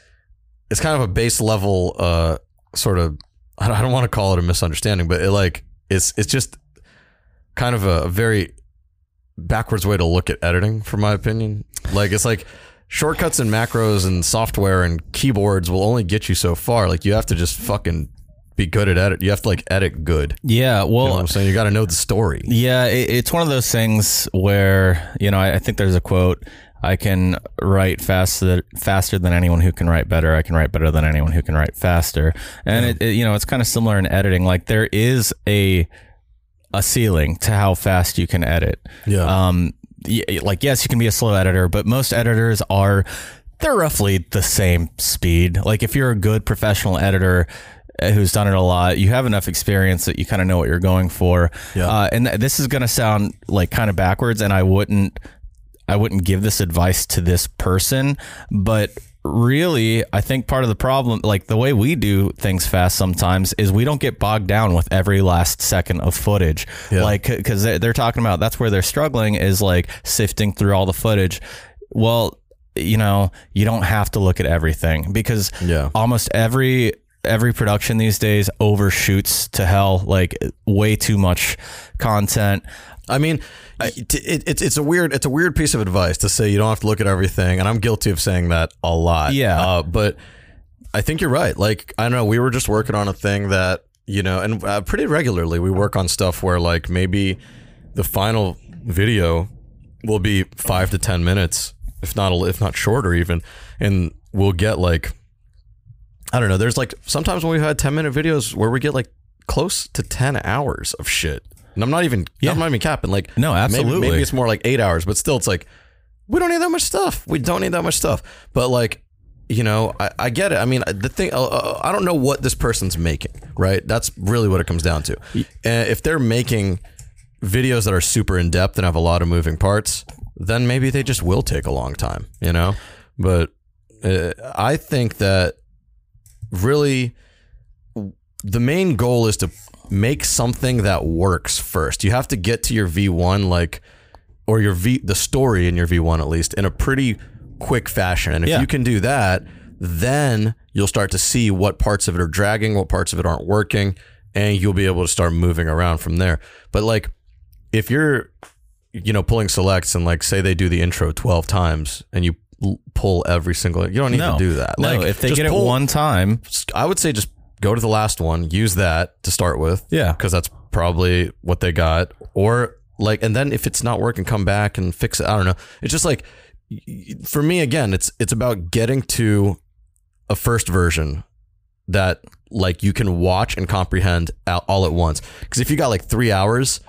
it's kind of a base level uh, sort of, I don't want to call it a misunderstanding, but it like, It's it's just kind of a, a very backwards way to look at editing, from my opinion. Like, it's like shortcuts and macros and software and keyboards will only get you so far. Like, you have to just fucking be good at edit. You have to like edit good. Yeah, well, you know what I'm saying, you got to know the story. Yeah, it, it's one of those things where, you know, I, I think there's a quote. I can write faster faster than anyone who can write better. I can write better than anyone who can write faster. And yeah. it, it, you know, it's kind of similar in editing. Like, there is a a ceiling to how fast you can edit. Yeah. Um. Like, yes, you can be a slow editor, but most editors are they're roughly the same speed. Like, if you're a good professional editor who's done it a lot, you have enough experience that you kind of know what you're going for. Yeah. Uh, and th- this is going to sound like kind of backwards, and I wouldn't. I wouldn't give this advice to this person, but really, I think part of the problem, like the way we do things fast sometimes, is we don't get bogged down with every last second of footage. Yeah. Like, because they're talking about that's where they're struggling, is like sifting through all the footage. Well, you know, you don't have to look at everything, because yeah. almost every every production these days overshoots to hell, like way too much content. I mean, it, it, it's it's a weird it's a weird piece of advice to say you don't have to look at everything, and I'm guilty of saying that a lot. Yeah, uh, but I think you're right. Like, I don't know, we were just working on a thing that, you know, and uh, pretty regularly we work on stuff where like maybe the final video will be five to ten minutes, if not a, if not shorter even, and we'll get like, I don't know. There's like sometimes when we've had ten minute videos where we get like close to ten hours of shit. And I'm not even, yeah. I'm not even capping. Like, no, absolutely. Maybe, maybe it's more like eight hours, but still, it's like, we don't need that much stuff. We don't need that much stuff. But like, you know, I, I get it. I mean, the thing, uh, I don't know what this person's making, right? That's really what it comes down to. And if they're making videos that are super in depth and have a lot of moving parts, then maybe they just will take a long time, you know? But uh, I think that really the main goal is to make something that works first. You have to get to your V one, like, or your V, the story in your V one at least, in a pretty quick fashion. And if Yeah. you can do that, then you'll start to see what parts of it are dragging, what parts of it aren't working, and you'll be able to start moving around from there. But like, if you're, you know, pulling selects and like say they do the intro twelve times and you l- pull every single, you don't need No. to do that. No, Like, if they just get it pull- one time, I would say just go to the last one, use that to start with. Yeah. Because that's probably what they got. Or like, and then if it's not working, come back and fix it. I don't know. It's just like, y- for me, again, it's, it's about getting to a first version that like you can watch and comprehend all all at once. Because if you got like three hours,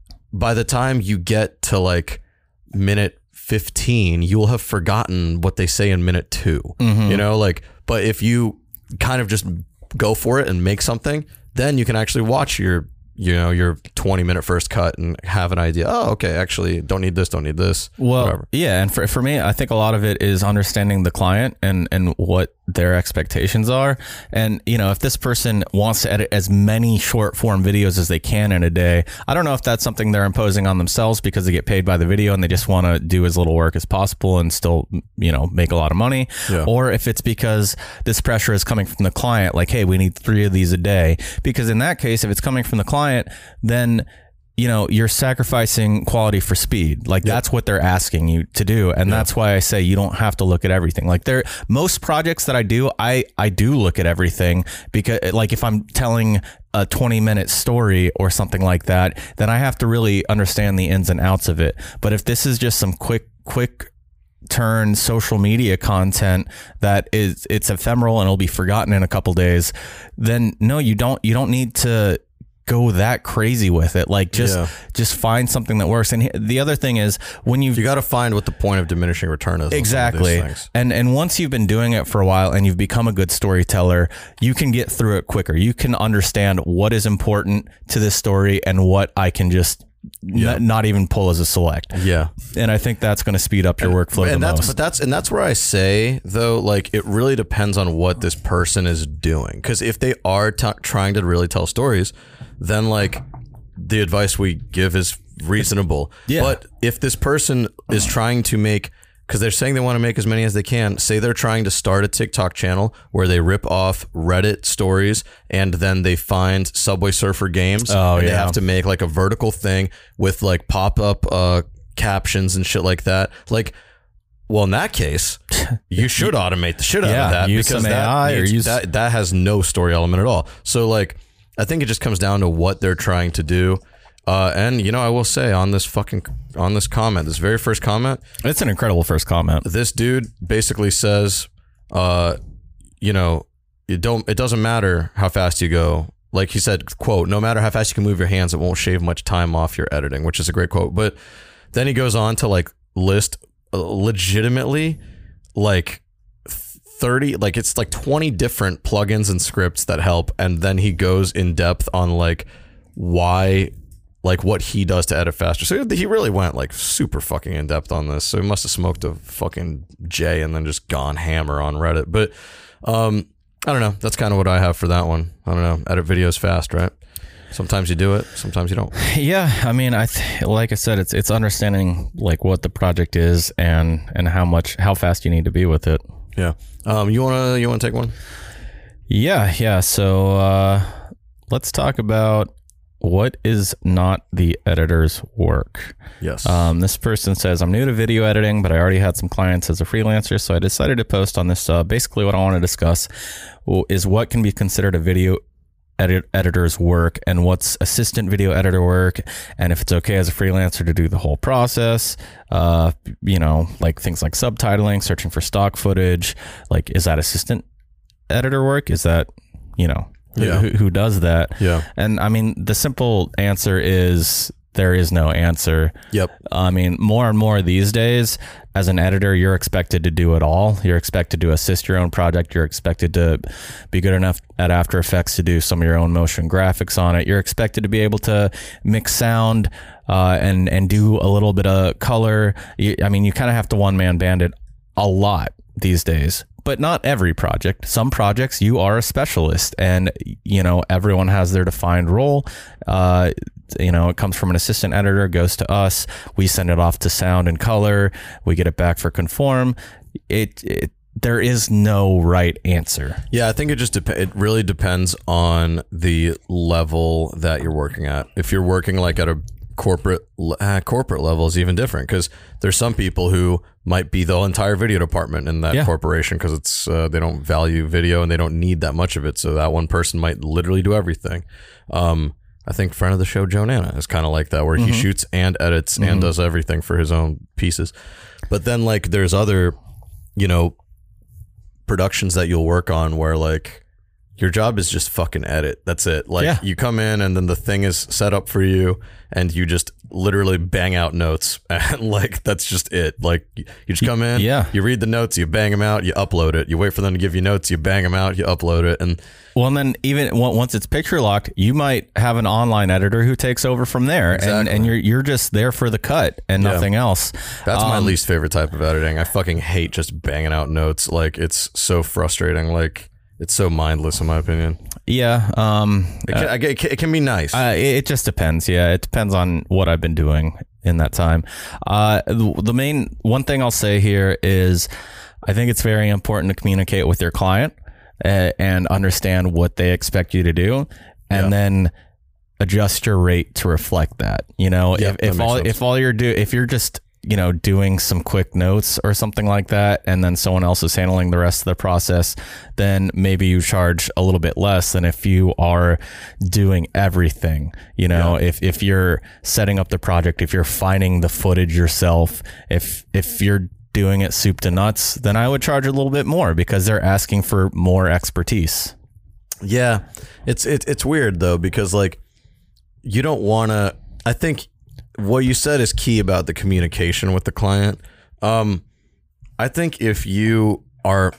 by the time you get to like minute fifteen, you will have forgotten what they say in minute two, you know, like, but if you kind of just go for it and make something, then you can actually watch your, you know, your twenty minute first cut and have an idea. Oh, okay. Actually don't need this. Don't need this. well, whatever. yeah. And for, for me, I think a lot of it is understanding the client and, and what their expectations are. And, you know, if this person wants to edit as many short form videos as they can in a day, I don't know if that's something they're imposing on themselves because they get paid by the video and they just want to do as little work as possible and still, you know, make a lot of money. Yeah. Or if it's because this pressure is coming from the client, like, hey, we need three of these a day. Because in that case, if it's coming from the client, then you know, you're sacrificing quality for speed. Like yep. that's what they're asking you to do. And yep. that's why I say you don't have to look at everything. Like there, most projects that I do, I, I do look at everything because like if I'm telling a twenty minute story or something like that, then I have to really understand the ins and outs of it. But if this is just some quick, quick turn social media content that is, it's ephemeral and it'll be forgotten in a couple days, then no, you don't, you don't need to go that crazy with it. Like just yeah. just find something that works. And the other thing is when you've you got to find what the point of diminishing return is. Exactly. And and once you've been doing it for a while and you've become a good storyteller, you can get through it quicker. You can understand what is important to this story and what I can just yeah. n- not even pull as a select. Yeah. And I think that's going to speed up your workflow and the that's most. but that's and that's where I say though, like it really depends on what this person is doing. Because if they are t- trying to really tell stories, then like the advice we give is reasonable. Yeah. But if this person is trying to make, because they're saying they want to make as many as they can, say they're trying to start a TikTok channel where they rip off Reddit stories and then they find Subway Surfer games. Oh, and yeah. They have to make like a vertical thing with like pop up uh, captions and shit like that. Like, well, in that case, you should automate the shit out yeah, of that use because some that, A I or needs- use that that has no story element at all. So like, I think it just comes down to what they're trying to do. Uh, and you know, I will say on this fucking on this comment, this very first comment, it's an incredible first comment. this dude basically says, uh, you know, you don't. It doesn't matter how fast you go. Like he said, quote, no matter how fast you can move your hands, it won't shave much time off your editing, which is a great quote. But then he goes on to like list uh, legitimately like thirty, like it's like twenty different plugins and scripts that help. And then he goes in depth on like why, like what he does to edit faster. So he really went like super fucking in depth on this. So he must have smoked a fucking J and then just gone hammer on Reddit. But um, I don't know. That's kind of what I have for that one. I don't know. Edit videos fast, right? Sometimes you do it. Sometimes you don't. Yeah, I mean, I th- like I said, it's it's understanding like what the project is and and how much how fast you need to be with it. Yeah. Um, you wanna you wanna take one? Yeah, yeah. So uh, let's talk about what is not the editor's work. Yes. Um, this person says, I'm new to video editing, but I already had some clients as a freelancer, so I decided to post on this. Uh, basically, what I want to discuss is what can be considered a video edit- editor's work and what's assistant video editor work, and if it's okay as a freelancer to do the whole process. Uh, you know, like things like subtitling, searching for stock footage. Like, is that assistant editor work? Is that, you know... Yeah. Who, who does that? Yeah. And I mean, the simple answer is there is no answer. Yep. I mean, more and more these days, as an editor, you're expected to do it all. You're expected to assist your own project. You're expected to be good enough at After Effects to do some of your own motion graphics on it. You're expected to be able to mix sound, uh, and and do a little bit of color. You, I mean, you kind of have to one man band it a lot these days, but not every project. Some projects you are a specialist, and you know everyone has their defined role. Uh, you know, it comes from an assistant editor, goes to us. We send it off to sound and color. We get it back for conform. It, it there is no right answer. Yeah, I think it just dep- it really depends on the level that you're working at. If you're working like at a corporate uh, corporate level is even different, because there's some people who might be the entire video department in that yeah. corporation, because it's uh, they don't value video and they don't need that much of it. So that one person might literally do everything. Um, I think friend of the show Joe Nana is kind of like that, where mm-hmm. he shoots and edits mm-hmm. and does everything for his own pieces. But then like there's other, you know, productions that you'll work on where like your job is just fucking edit. That's it. Like yeah. you come in and then the thing is set up for you and you just literally bang out notes, and like that's just it. Like you just come in, yeah. you read the notes, you bang them out, you upload it. You wait for them to give you notes, you bang them out, you upload it. And well, and then even once it's picture locked, you might have an online editor who takes over from there, exactly. and, and you're you're just there for the cut and yeah. nothing else. That's um, my least favorite type of editing. I fucking hate just banging out notes. Like it's so frustrating. Like it's so mindless in my opinion. Yeah, um, it can, uh, it can, it can be nice. Uh, it just depends. Yeah, it depends on what I've been doing in that time. Uh, the, the main one thing I'll say here is, I think it's very important to communicate with your client uh, and understand what they expect you to do, and yeah. then adjust your rate to reflect that. You know, yeah, if, if all sense. if all you're do if you're just you know, doing some quick notes or something like that, and then someone else is handling the rest of the process, then maybe you charge a little bit less than if you are doing everything. You know, yeah. if, if you're setting up the project, if you're finding the footage yourself, if, if you're doing it soup to nuts, then I would charge a little bit more because they're asking for more expertise. Yeah. It's, it, it's weird though, because like you don't want to, I think, what you said is key about the communication with the client. Um, I think if you are,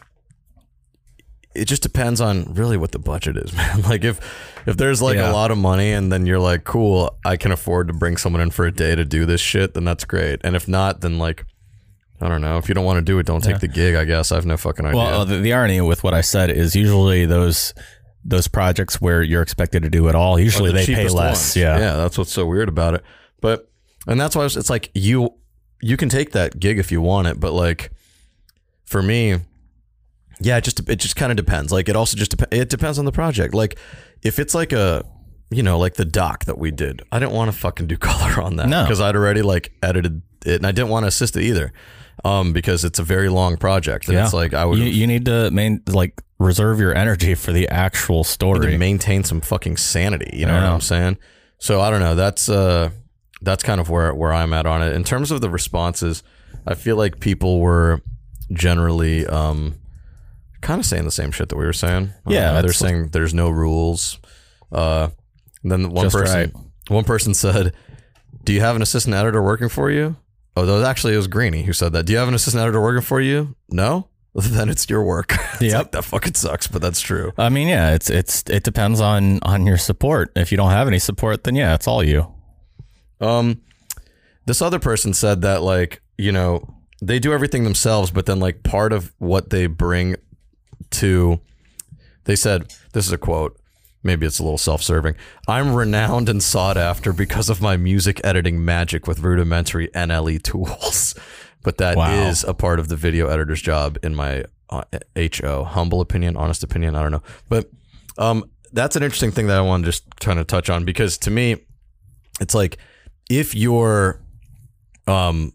it just depends on really what the budget is, man. Like if, if there's like yeah. a lot of money and then you're like, cool, I can afford to bring someone in for a day to do this shit, then that's great. And if not, then like, I don't know. If you don't want to do it, don't take yeah. the gig, I guess. I have no fucking idea. Well, the, the irony with what I said is usually those, those projects where you're expected to do it all, usually the they pay less. Ones. Yeah. Yeah. That's what's so weird about it. But, and that's why it's like you, you can take that gig if you want it, but like for me, yeah, it just, it just kind of depends. Like it also just, dep- it depends on the project. Like if it's like a, you know, like the doc that we did, I didn't want to fucking do color on that no. because I'd already like edited it and I didn't want to assist it either. Um, because it's a very long project and yeah. it's like, I would, you, you need to main, like reserve your energy for the actual story, to maintain some fucking sanity. You know what I'm saying? So I don't know. That's, uh, that's kind of where, where I'm at on it. In terms of the responses, I feel like people were generally um, kind of saying the same shit that we were saying. Yeah. Uh, they're saying there's no rules. Uh, then one Just person right. one person said, do you have an assistant editor working for you? Oh, that was actually, it was Greeny who said that. Do you have an assistant editor working for you? No? Then it's your work. It's yep. like, that fucking sucks, but that's true. I mean, yeah, it's it's it depends on, on your support. If you don't have any support, then yeah, it's all you. Um, this other person said that like, you know, they do everything themselves, but then like part of what they bring to, they said, this is a quote, maybe it's a little self-serving. I'm renowned and sought after because of my music editing magic with rudimentary N L E tools. But that wow. is a part of the video editor's job in my uh, H O, humble opinion, honest opinion. I don't know. But, um, that's an interesting thing that I want to just kind of touch on, because to me, it's like, if you're, um,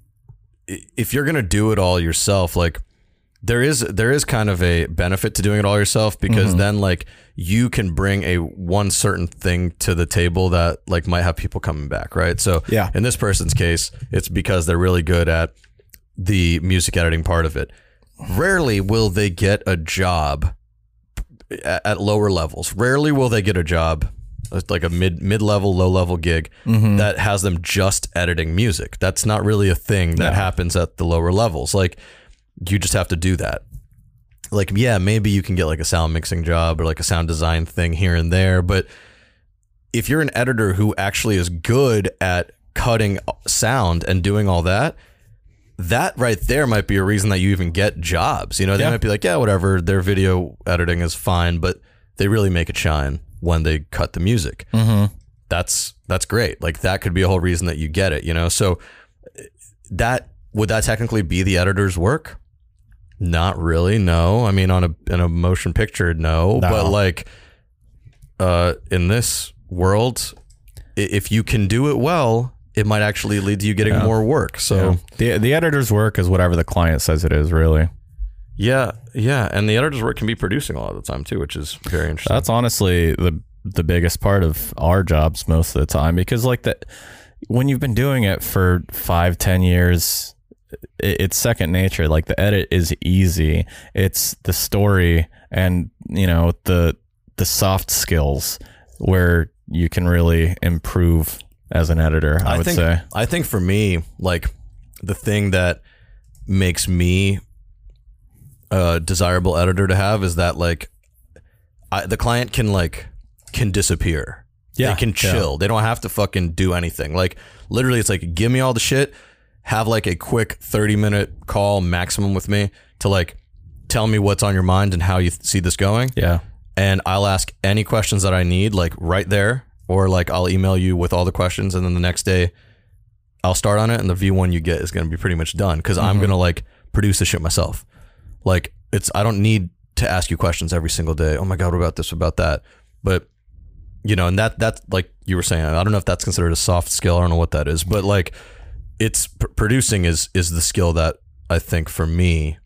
if you're going to do it all yourself, like there is, there is kind of a benefit to doing it all yourself, because mm-hmm. then like you can bring a one certain thing to the table that like might have people coming back. Right. So yeah. in this person's case, it's because they're really good at the music editing part of it. Rarely will they get a job at, at lower levels. Rarely will they get a job like a mid mid level, low level gig mm-hmm. that has them just editing music. That's not really a thing that no. happens at the lower levels. Like you just have to do that. Like, yeah, maybe you can get like a sound mixing job or like a sound design thing here and there. But if you're an editor who actually is good at cutting sound and doing all that, that right there might be a reason that you even get jobs. You know, they Yeah. might be like, yeah, whatever, their video editing is fine, but they really make it shine when they cut the music. Mm-hmm. That's that's great. Like that could be a whole reason that you get it, you know? So that would that technically be the editor's work? Not really, no. I mean, on a in a motion picture, no. No. But like uh, in this world, i- if you can do it well, it might actually lead to you getting Yeah. more work. So Yeah. the the editor's work is whatever the client says it is, really. yeah, yeah. And the editor's work can be producing a lot of the time too, which is very interesting. That's honestly the the biggest part of our jobs most of the time, because like that, when you've been doing it for five, ten years, it, it's second nature. Like the edit is easy. It's the story and, you know, the the soft skills where you can really improve as an editor, I, would think, say. I think for me, like the thing that makes me a desirable editor to have is that like I, the client can like can disappear. Yeah, They can chill. yeah. They don't have to fucking do anything. Like literally it's like, give me all the shit, have like a quick thirty minute call maximum with me to like tell me what's on your mind and how you th- see this going. Yeah. And I'll ask any questions that I need, like right there, or like I'll email you with all the questions, and then the next day I'll start on it, and the V one you get is going to be pretty much done because I'm going to like produce the shit myself. Like it's, I don't need to ask you questions every single day. Oh my God, what about this, what about that? But you know, and that, that like you were saying, I don't know if that's considered a soft skill. I don't know what that is, but like it's pr- producing is, is the skill that I think for me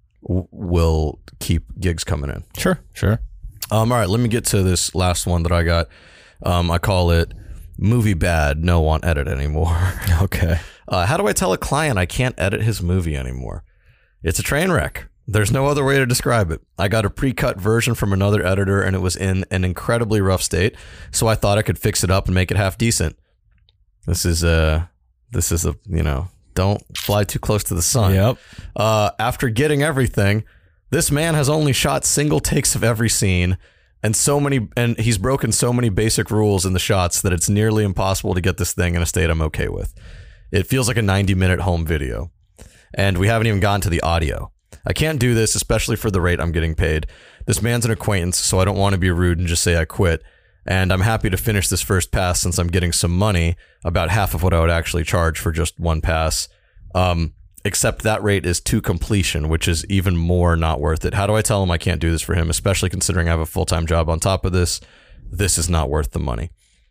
w- will keep gigs coming in. Sure. Sure. Um, all right, let me get to this last one that I got. Um, I call it movie bad, no want edit anymore. Okay. Uh, how do I tell a client I can't edit his movie anymore? It's a train wreck. There's no other way to describe it. I got a pre-cut version from another editor and it was in an incredibly rough state, so I thought I could fix it up and make it half decent. This is a, this is a, you know, don't fly too close to the sun. Yep. Uh, after getting everything, this man has only shot single takes of every scene, and so many, and he's broken so many basic rules in the shots that it's nearly impossible to get this thing in a state I'm okay with. It feels like a ninety minute home video, and we haven't even gotten to the audio. I can't do this, especially for the rate I'm getting paid. This man's an acquaintance, so I don't want to be rude and just say I quit. And I'm happy to finish this first pass since I'm getting some money, about half of what I would actually charge for just one pass. Um, except that rate is to completion, which is even more not worth it. How do I tell him I can't do this for him, especially considering I have a full-time job on top of this? This is not worth the money.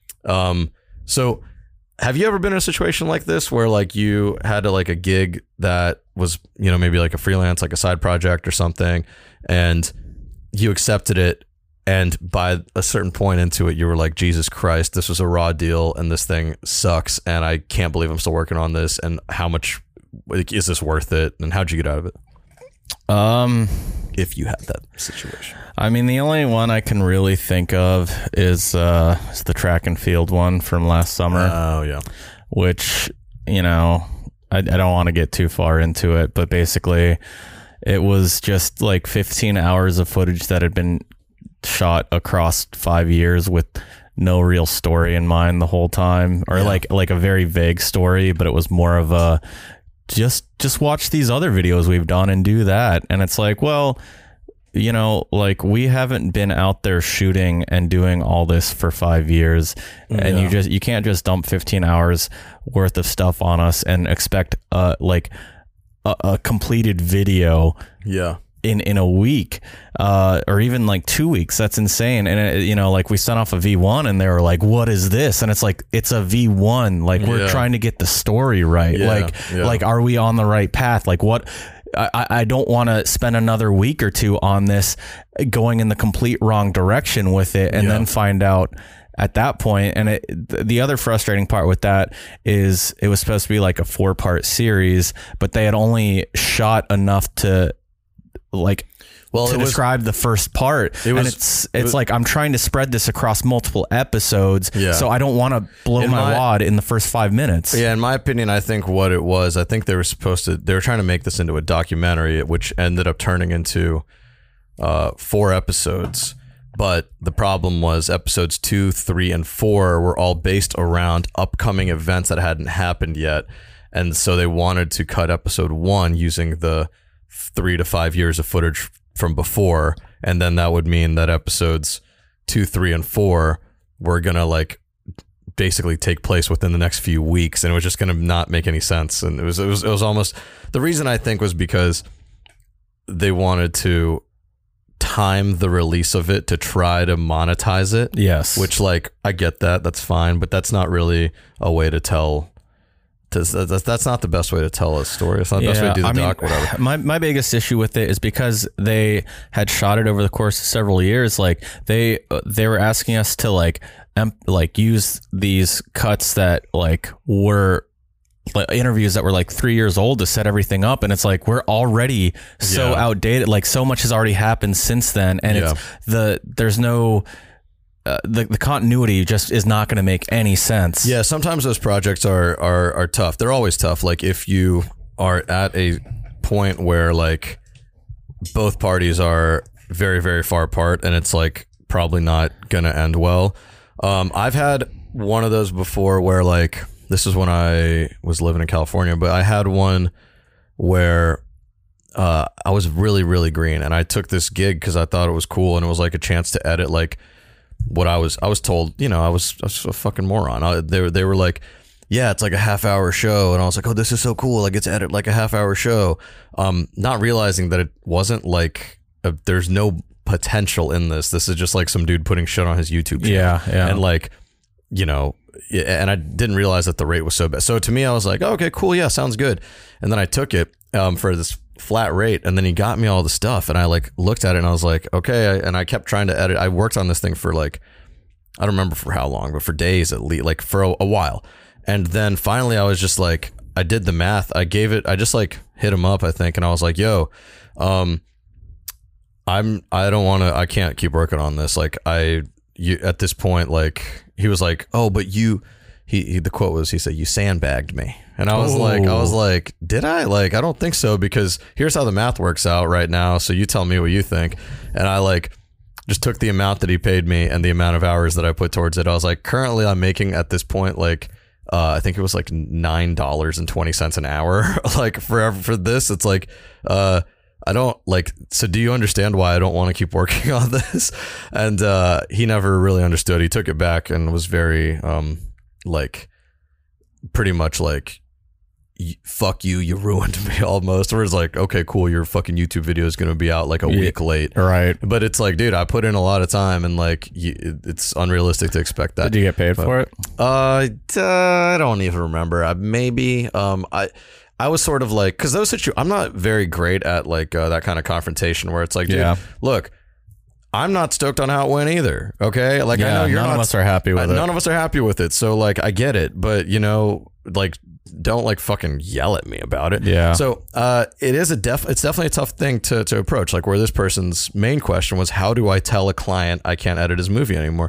Um, so have you ever been in a situation like this where like you had to like a gig that was, you know, maybe like a freelance, like a side project or something, and you accepted it, and by a certain point into it, you were like, Jesus Christ, this was a raw deal and this thing sucks and I can't believe I'm still working on this, and how much, like, is this worth it, and how'd you get out of it? Um, If you had that situation. I mean, the only one I can really think of is, uh, is the track and field one from last summer. Oh, yeah. Which, you know, I, I don't want to get too far into it, but basically it was just like fifteen hours of footage that had been shot across five years with no real story in mind the whole time, or Yeah. like, like a very vague story, but it was more of a, just, just watch these other videos we've done and do that. And it's like, well, you know, like we haven't been out there shooting and doing all this for five years, and Yeah. you just, you can't just dump fifteen hours worth of stuff on us and expect uh like a, a completed video Yeah. in in a week, uh or even like two weeks. That's insane. And it, you know, like we sent off a V one and they were like, what is this? And it's like, it's a V one. Like we're Yeah. trying to get the story right. Yeah, Like, yeah. like, are we on the right path? Like what, I, I don't want to spend another week or two on this going in the complete wrong direction with it, and Yeah. then find out at that point. And it, the other frustrating part with that is it was supposed to be like a four part series, but they had only shot enough to like Well, to it was- describe the first part. It was- and it's it it's was- like I'm trying to spread this across multiple episodes, Yeah. so I don't want to blow In my, my- wad in the first five minutes. Yeah, in my opinion, I think what it was, I think they were supposed to, they were trying to make this into a documentary, which ended up turning into uh, four episodes. But the problem was episodes two, three, and four were all based around upcoming events that hadn't happened yet. And so they wanted to cut episode one using the three to five years of footage from before. And then that would mean that episodes two, three, and four were going to like basically take place within the next few weeks. And it was just going to not make any sense. And it was, it was, it was almost, the reason I think was because they wanted to time the release of it to try to monetize it. Yes. Which, like, I get that. That's fine. But that's not really a way to tell. To, that's, that's not the best way to tell a story. It's not the best way to do the I doc, mean, whatever. My, my biggest issue with it is because they had shot it over the course of several years. Like, they they were asking us to, like, em- like use these cuts that, like, were like interviews that were like three years old to set everything up, and it's like we're already so Yeah. outdated. Like, so much has already happened since then, and Yeah. it's the there's no uh, the the continuity just is not going to make any sense. Yeah, sometimes those projects are, are are tough. They're always tough. Like, if you are at a point where like both parties are very, very far apart, and it's like probably not gonna end well. Um, I've had one of those before where like, this is when I was living in California, but I had one where uh, I was really, really green, and I took this gig because I thought it was cool, and it was like a chance to edit like what I was. I was told, you know, I was, I was a fucking moron. I, they were, they were like, yeah, it's like a half hour show, and I was like, oh, this is so cool. I get to edit like a half hour show, um, not realizing that it wasn't like a, there's no potential in this. This is just like some dude putting shit on his YouTube channel. Yeah, yeah. And like, you know. And I didn't realize that the rate was so bad. So to me, I was like, oh, okay, cool. Yeah, sounds good. And then I took it um, for this flat rate. And then he got me all the stuff. And I like looked at it and I was like, okay. And I kept trying to edit. I worked on this thing for like, I don't remember for how long, but for days at least, like for a, a while. And then finally I was just like, I did the math. I gave it, I just like hit him up, I think. And I was like, yo, um, I'm, I don't want to, I can't keep working on this. Like I, you, at this point, like, he was like, oh, but you, he, he, the quote was, he said, you sandbagged me. And I was Oh. like, I was like, did I? Like, I don't think so, because here's how the math works out right now. So you tell me what you think. And I like just took the amount that he paid me and the amount of hours that I put towards it. I was like, currently I'm making at this point, like, uh, I think it was like nine dollars and twenty cents an hour. Like for, for this, it's like, uh, I don't like, so do you understand why I don't want to keep working on this? And uh, he never really understood. He took it back and was very um, like, pretty much like, fuck you, you ruined me almost. Where it's like, okay, cool, your fucking YouTube video is going to be out like a Yeah, week late. Right. But it's like, dude, I put in a lot of time, and like, you, it's unrealistic to expect that. Did you get paid But, for it? Uh, d- I don't even remember. I, maybe. Um, I. I was sort of like, because those situations, I'm not very great at like uh, that kind of confrontation where it's like, dude, Yeah. look, I'm not stoked on how it went either. Okay, like I Yeah, know you're none not. of us are happy with uh, it. None of us are happy with it. So like, I get it, but you know, like, don't like fucking yell at me about it. Yeah. So uh, it is a def. It's definitely a tough thing to to approach. Like where this person's main question was, how do I tell a client I can't edit his movie anymore?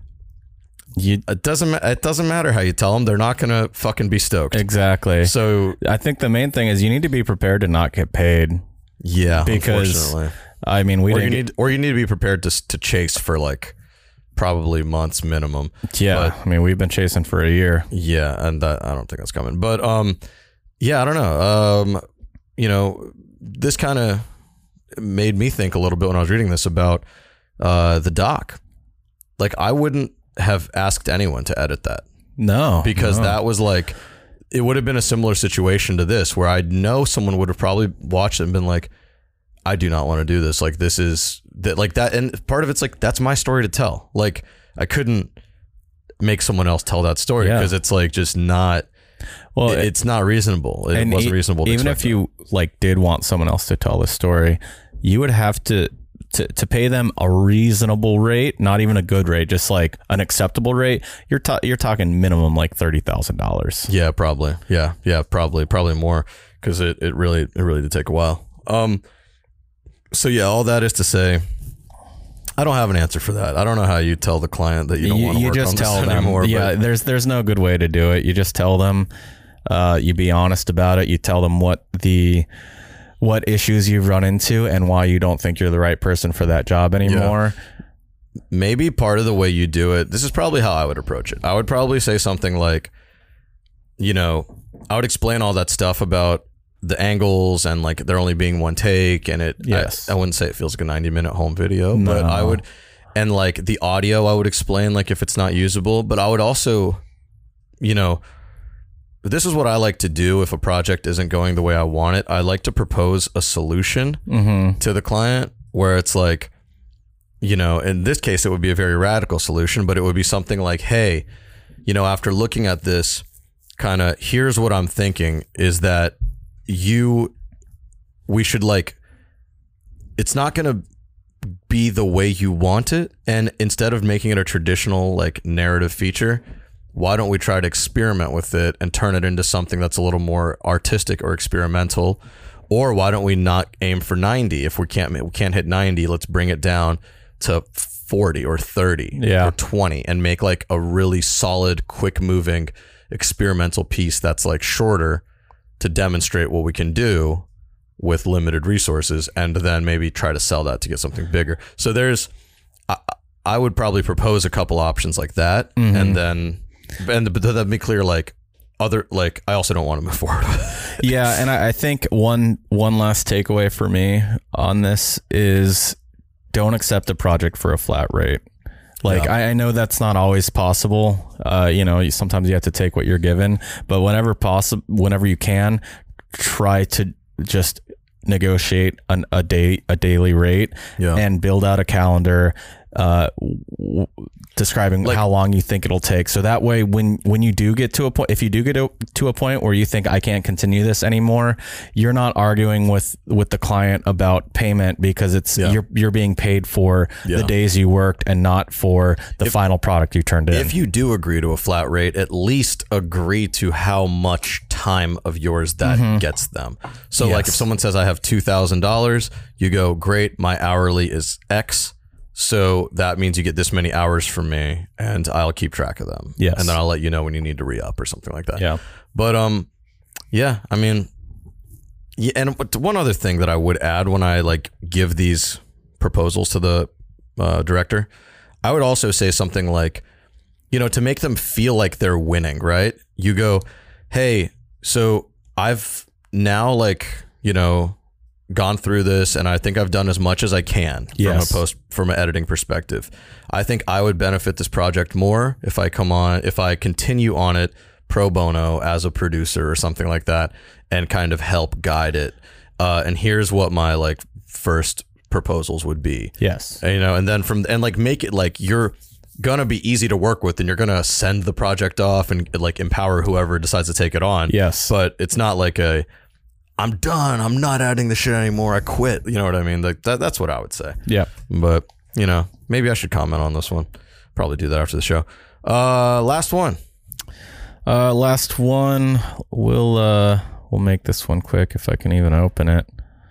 You, It doesn't. ma- It doesn't matter how you tell them. They're not gonna fucking be stoked. exactly. So I think the main thing is you need to be prepared to not get paid, yeah, because unfortunately. I mean we or you didn't. need or you need to be prepared to to chase for like probably months minimum. yeah, but- I mean we've been chasing for a year. Yeah, and that, I don't think that's coming. But um, yeah, I don't know. Um, you know, this kind of made me think a little bit when I was reading this about uh the doc. Like I wouldn't have asked anyone to edit that, No, because no. that was like, it would have been a similar situation to this, where I know someone would have probably watched it and been like, I do not want to do this. Like this is that like that. And part of it's like, that's my story to tell. Like I couldn't make someone else tell that story, Yeah. because it's like just not, well, it- it's not reasonable. It and wasn't e- reasonable. To even expect if you like did want someone else to tell the story, you would have to, to to pay them a reasonable rate, not even a good rate, just like an acceptable rate. You're ta- you're talking minimum like thirty thousand dollars. that. Yeah, probably. Yeah. Yeah, probably, probably more, because it, it really, it really did take a while. Um, so yeah, all that is to say, I don't have an answer for that. I don't know how you tell the client that you don't want to you work just on tell this them. anymore. Yeah, but there's there's no good way to do it. You just tell them. Uh, you be honest about it. You tell them what the what issues you've run into and why you don't think you're the right person for that job anymore. maybe part of the way you do it, this is probably how I would approach it. I would probably say something like, you know, I would explain all that stuff about the angles and like there only being one take, and it, Yes. I, I wouldn't say it feels like a ninety minute home video, No. but I would, and like the audio, I would explain like if it's not usable, but I would also, you know, this is what I like to do if a project isn't going the way I want it. I like to propose a solution Mm-hmm. to the client where it's like, you know, in this case, it would be a very radical solution, but it would be something like, hey, you know, after looking at this, kind of, here's what I'm thinking is that you, we should like, it's not going to be the way you want it. And instead of making it a traditional like narrative feature, why don't we try to experiment with it and turn it into something that's a little more artistic or experimental? Or why don't we not aim for ninety? If we can't, we can't hit ninety, let's bring it down to forty or thirty Yeah. or twenty and make like a really solid, quick moving experimental piece that's like shorter to demonstrate what we can do with limited resources, and then maybe try to sell that to get something bigger. So there's, I, I would probably propose a couple options like that. Mm-hmm. And then, and but that'd be clear, like other, like I also don't want to move forward. Yeah, and I, I think one one last takeaway for me on this is don't accept a project for a flat rate. Like, Yeah. I, I know that's not always possible. Uh, you know, you- sometimes you have to take what you're given, but whenever possible, whenever you can, try to just negotiate an, a day, a daily rate, Yeah. and build out a calendar, uh, w- describing Like- how long you think it'll take. So that way, when, when you do get to a point, if you do get to, to a point where you think I can't continue this anymore, you're not arguing with, with the client about payment, because it's, Yeah. you're, you're being paid for Yeah. the days you worked and not for the final product you turned in. If you do agree to a flat rate, at least agree to how much time of yours that gets them. So like if Yes. someone says I have two thousand dollars, you go, great, my hourly is X. So that means you get this many hours from me and I'll keep track of them. Yes. And then I'll let you know when you need to re-up or something like that. Yeah. But um, yeah, I mean, yeah, and but one other thing that I would add when I like give these proposals to the uh, director, I would also say something like, you know, to make them feel like they're winning, right? You go, hey, so I've now like, you know, gone through this and I think I've done as much as I can Yes. from a post, from an editing perspective. I think I would benefit this project more if I come on, if I continue on it pro bono as a producer or something like that and kind of help guide it. Uh, and here's what my like first proposals would be. Yes. And, you know, and then from, and like make it like you're gonna be easy to work with and you're gonna send the project off and like empower whoever decides to take it on. Yes. But it's not like a, I'm done, I'm not adding the shit anymore, I quit. You know what I mean? Like that, that's what I would say. Yeah. But, you know, maybe I should comment on this one. Probably do that after the show. Uh, last one. Uh, last one. We'll uh, we'll make this one quick if I can even open it.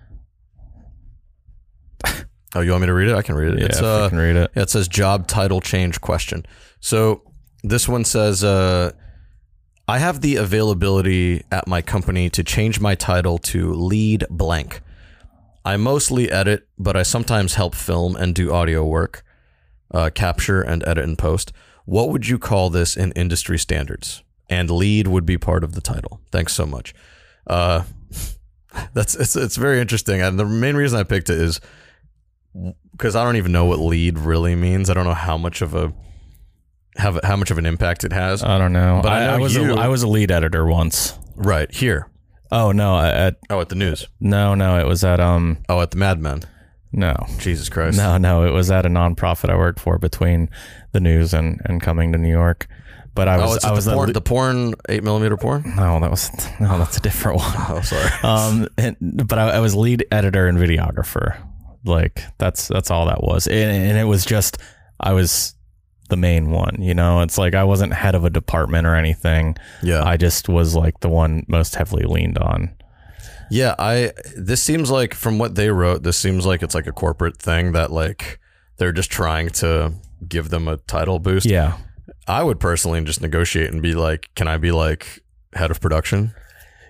Oh, you want me to read it? I can read it. Yeah, it's, if uh, I can read it. Yeah, it says job title change question. So this one says, uh, I have the availability at my company to change my title to lead blank. I mostly edit, but I sometimes help film and do audio work, uh, capture and edit and post. What would you call this in industry standards? And lead would be part of the title. Thanks so much. Uh, that's it's it's very interesting. And the main reason I picked it is because I don't even know what lead really means. I don't know how much of a have how much of an impact it has. I don't know. But I I, know I was you- a, I was a lead editor once. Right here. Oh no, at Oh, at the news. no no it was at um Oh, at the Mad Men. no Jesus Christ. no no it was at a nonprofit I worked for between the news and, and coming to New York. But I was Oh, it's I the was porn, the, the porn eight millimeter porn. no that was no that's a different one. Oh, sorry. um and, but I, I was lead editor and videographer. Like that's that's all that was, and, and it was just I was the main one. You know, it's like I wasn't head of a department or anything. Yeah. I just was like the one most heavily leaned on. Yeah, I this seems like from what they wrote, this seems like it's like a corporate thing that like they're just trying to give them a title boost. Yeah. I would personally just negotiate and be like, can I be like head of production?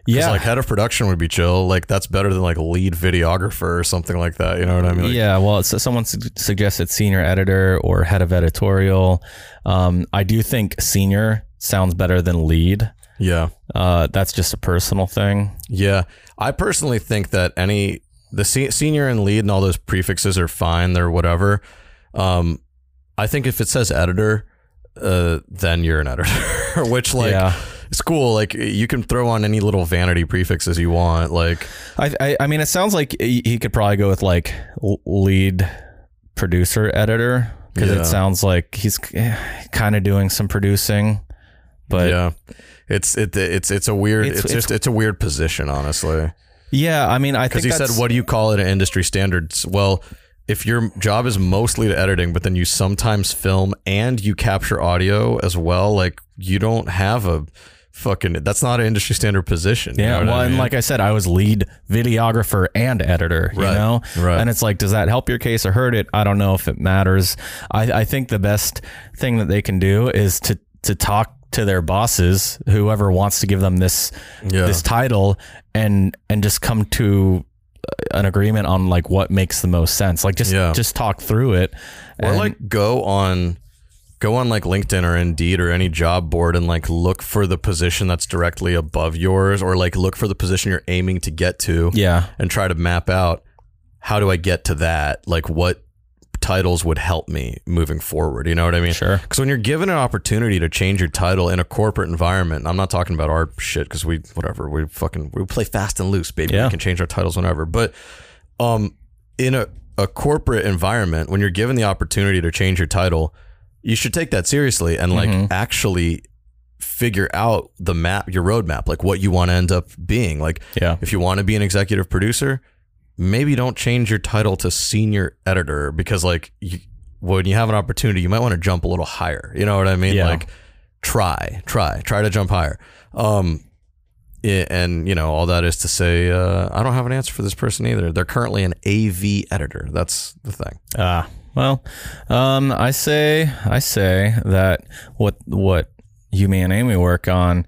Yeah. like head of production would be chill. Like that's better than like lead videographer or something like that. You know what I mean? Like, yeah. Well, it's, someone su- suggested senior editor or head of editorial. Um, I do think senior sounds better than lead. yeah. Uh, that's just a personal thing. Yeah. I personally think that any, the se- senior and lead and all those prefixes are fine. They're whatever. Um, I think if it says editor, uh, then you're an editor, which like, Yeah. it's cool. Like you can throw on any little vanity prefixes you want. Like, I, I, I mean, it sounds like he he could probably go with like l- lead producer editor because Yeah. it sounds like he's kind of doing some producing, but yeah, it's, it, it's, it's a weird, It's- it's, it's- just, it's a weird position, honestly. yeah, I mean, I Because think he said, that's- what do you call it in industry standards? Well, if your job is mostly to editing, but then you sometimes film and you capture audio as well, like you don't have a fucking, that's not an industry standard position. you Yeah, know what well, I and mean? like I said, I was lead videographer and editor, you Right, know? right. And it's like, does that help your case or hurt it? I don't know if it matters. I, I think the best thing that they can do is to, to talk to their bosses, whoever wants to give them this Yeah. this title, and and just come to an agreement on like what makes the most sense. Like just Yeah. just talk through it. Or And- like go on go on like LinkedIn or Indeed or any job board and like look for the position that's directly above yours, or like look for the position you're aiming to get to. yeah. And try to map out, how do I get to that? Like what titles would help me moving forward? You know what I mean? Sure. Because when you're given an opportunity to change your title in a corporate environment, I'm not talking about our shit because we, whatever, we fucking, we play fast and loose, baby. Yeah. We can change our titles whenever. But um, in a, a corporate environment, when you're given the opportunity to change your title, you should take that seriously and like Mhm. actually figure out the map, your roadmap, like what you want to end up being. Like Yeah. if you want to be an executive producer, maybe don't change your title to senior editor, because like you, when you have an opportunity, you might want to jump a little higher. You know what I mean? Yeah. Like try, try, try to jump higher. Um, yeah, and you know, all that is to say, uh, I don't have an answer for this person either. They're currently an A V editor. That's the thing. Ah, well, um, I say, I say that what what you, me, and Amy work on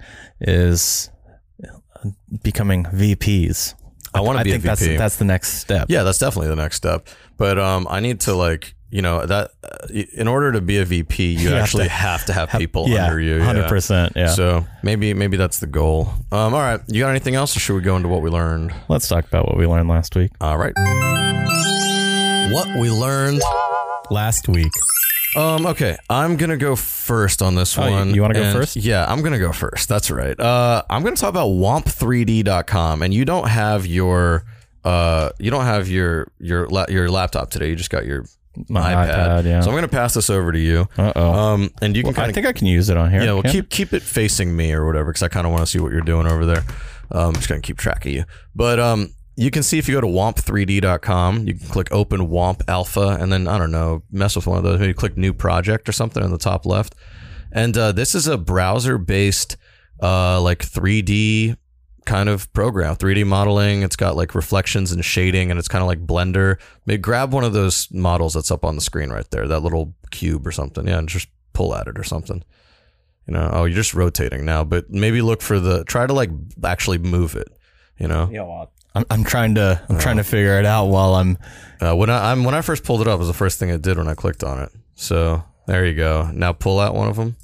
is becoming V Ps. I want to be a think V P. that's that's the next step. Yeah, that's definitely the next step. But um, I need to like, you know, that uh, in order to be a V P, you, You have actually to have to have have- people yeah, under you. one hundred percent, yeah. So maybe maybe that's the goal. Um, all right, you got anything else, or should we go into what we learned? Let's talk about what we learned last week. All right. What we learned. Last week. Um, okay, I'm gonna go first on this Oh, you- one. you wanna go And- first? Yeah, I'm gonna go first. That's right. Uh, I'm gonna talk about womp three D dot com, and you don't have your uh, you don't have your your la- your laptop today. You just got your My iPad. iPad, yeah. So I'm gonna pass this over to you. Uh oh. Um, and you can I kind of think I can use it on here. yeah, well, keep keep it facing me or whatever, because I kind of want to see what you're doing over there. Um, I'm just gonna keep track of you. But um, you can see if you go to womp three D dot com, you can click open Womp Alpha, and then I don't know, mess with one of those. Maybe click New Project or something in the top left. And uh, this is a browser-based, uh, like three D kind of program, three D modeling. It's got like reflections and shading, and it's kind of like Blender. Maybe grab one of those models that's up on the screen right there, that little cube or something. Yeah, and just pull at it or something. You know, oh, you're just rotating now, but maybe look for the, try to like actually move it, you know? I'm, I'm trying to I'm trying to figure it out while I'm. Uh, when I I'm, when I first pulled it up, it was the first thing it did when I clicked on it. So there you go. Now pull out one of them.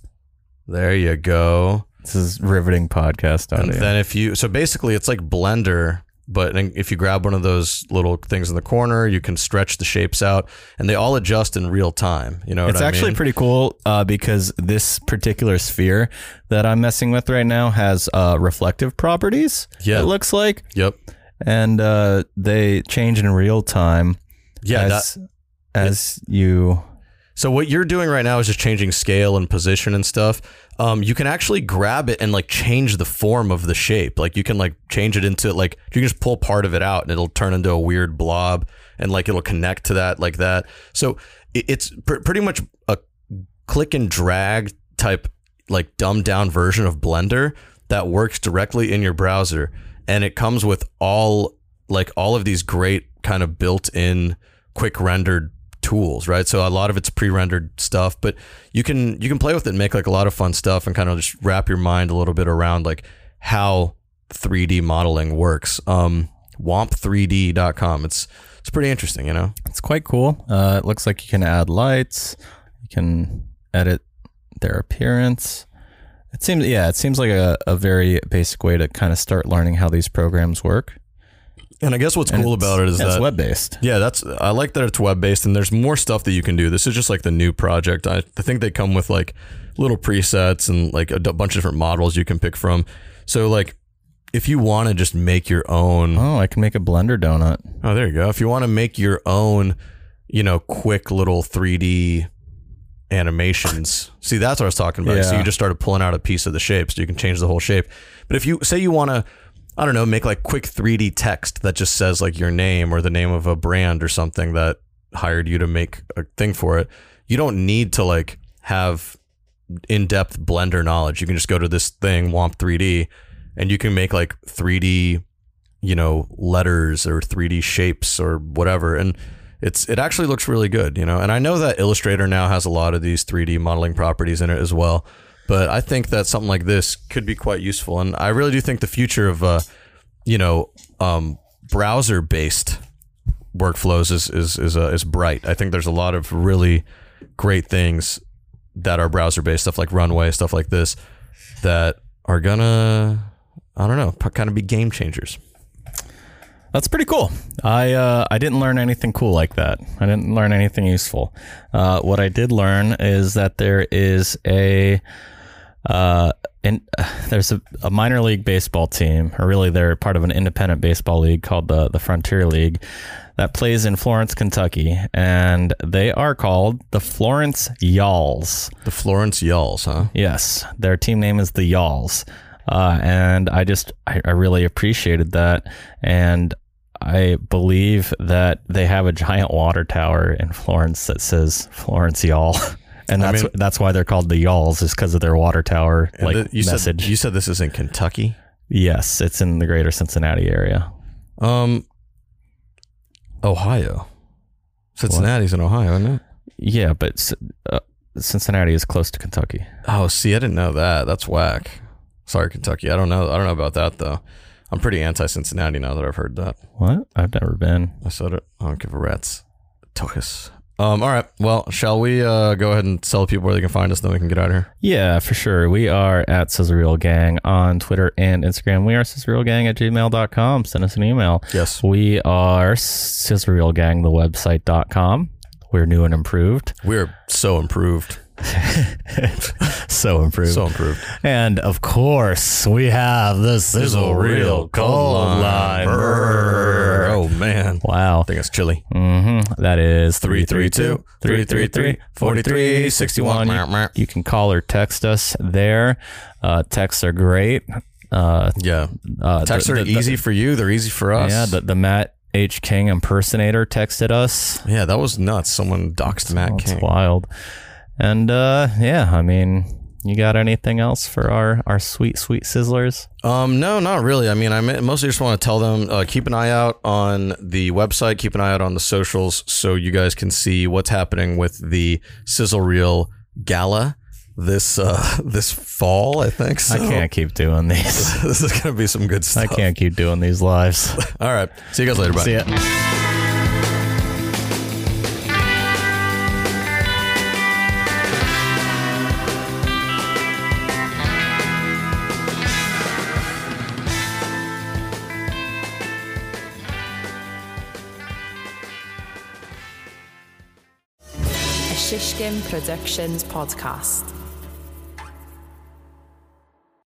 There you go. This is riveting podcast And audio. then if you, so basically it's like Blender, but if you grab one of those little things in the corner, you can stretch the shapes out, and they all adjust in real time. You know what It's I actually mean? pretty cool uh, because this particular sphere that I'm messing with right now has uh, reflective properties. Yeah. It looks like, Yep. and uh, they change in real time. Yeah. as that, as you. So what you're doing right now is just changing scale and position and stuff. Um, you can actually grab it and like change the form of the shape. Like you can like change it into like, you can just pull part of it out and it'll turn into a weird blob, and like it'll connect to that like that. So it, it's pr- pretty much a click and drag type, like dumbed down version of Blender that works directly in your browser. And it comes with all like all of these great kind of built in quick rendered tools, right? So a lot of it's pre-rendered stuff, but you can you can play with it and make like a lot of fun stuff, and kind of just wrap your mind a little bit around like how three D modeling works. Um, womp three D dot com. It's it's pretty interesting, you know. It's quite cool. Uh, it looks like you can add lights. You can edit their appearance. It seems, yeah, it seems like a, a very basic way to kind of start learning how these programs work. And I guess what's And cool it's- about it is it's that web-based. Yeah, that's I like that it's web based, and there's more stuff that you can do. This is just like the new project. I, I think they come with like little presets and like a d- bunch of different models you can pick from. So like, if you want to just make your own, Oh, I can make a Blender donut. oh, there you go. If you want to make your own, you know, quick little three D animations. See, that's what I was talking about. So Yeah. you just started pulling out a piece of the shape, so you can change the whole shape. But if you say you want to, I don't know, make like quick three D text that just says like your name or the name of a brand or something that hired you to make a thing for it, you don't need to like have in-depth Blender knowledge. You can just go to this thing, Womp three D, and you can make like three D, you know, letters or three D shapes or whatever. And it's it actually looks really good, you know. And I know that Illustrator now has a lot of these three D modeling properties in it as well. But I think that something like this could be quite useful. And I really do think the future of, uh, you know, um, browser-based workflows is is is, uh, is bright. I think there's a lot of really great things that are browser-based, stuff like Runway, stuff like this, that are gonna, I don't know, kind of be game changers. That's pretty cool. I uh, I didn't learn anything cool like that. I didn't learn anything useful. Uh, what I did learn is that there is a uh, in, uh, there's a, a minor league baseball team, or really they're part of an independent baseball league called the the Frontier League, that plays in Florence, Kentucky, and they are called the Florence Yalls. The Florence Yalls, huh? Yes, their team name is the Yalls. Uh, and I just, I, I really appreciated that. And I believe that they have a giant water tower in Florence that says Florence Y'all. And I that's mean- that's why they're called the Yalls, is because of their water tower And like the- you message. Said, you said this is in Kentucky? Yes, it's in the greater Cincinnati area. Um, Ohio. Cincinnati's in Ohio, isn't it? Yeah, but uh, Cincinnati is close to Kentucky. Oh, see, I didn't know that. That's whack. Sorry, Kentucky. I don't know. I don't know about that though. I'm pretty anti-Cincinnati now that I've heard that. What? I've never been. I said it. I don't give a rat's tuchus. Um. All right. Well, shall we uh, go ahead and tell people where they can find us, then we can get out of here? Yeah, for sure. We are at Sizzle Reel Gang on Twitter and Instagram. We are sizzlereelgang at gmail dot com. Send us an email. Yes. We are Sizzle Reel Gang, the website dot com. We're new and improved. We're so improved. So improved. So improved. And of course, we have the Sizzle Reel Cold Line. Brrr. Oh man. Wow. I think it's chilly. Mm-hmm. That is three three two, three three three, four three six one. You, you can call or text us there. Uh, texts are great. Uh, Yeah. uh, Texts the- are the- the- easy for you. They're easy for us. Yeah, the, the Matt H. King impersonator texted us. yeah, that was nuts. Someone doxed Matt That's King. wild. And uh, yeah, I mean, you got anything else for our, our sweet, sweet sizzlers? Um, no, not really. I mean, I mostly just want to tell them, uh, keep an eye out on the website, keep an eye out on the socials, so you guys can see what's happening with the Sizzle Reel Gala this uh, this fall, I think. So I can't keep doing these. this is going to be some good stuff. I can't keep doing these lives. All right. See you guys later. Bye. See ya. A Shishkin Productions podcast.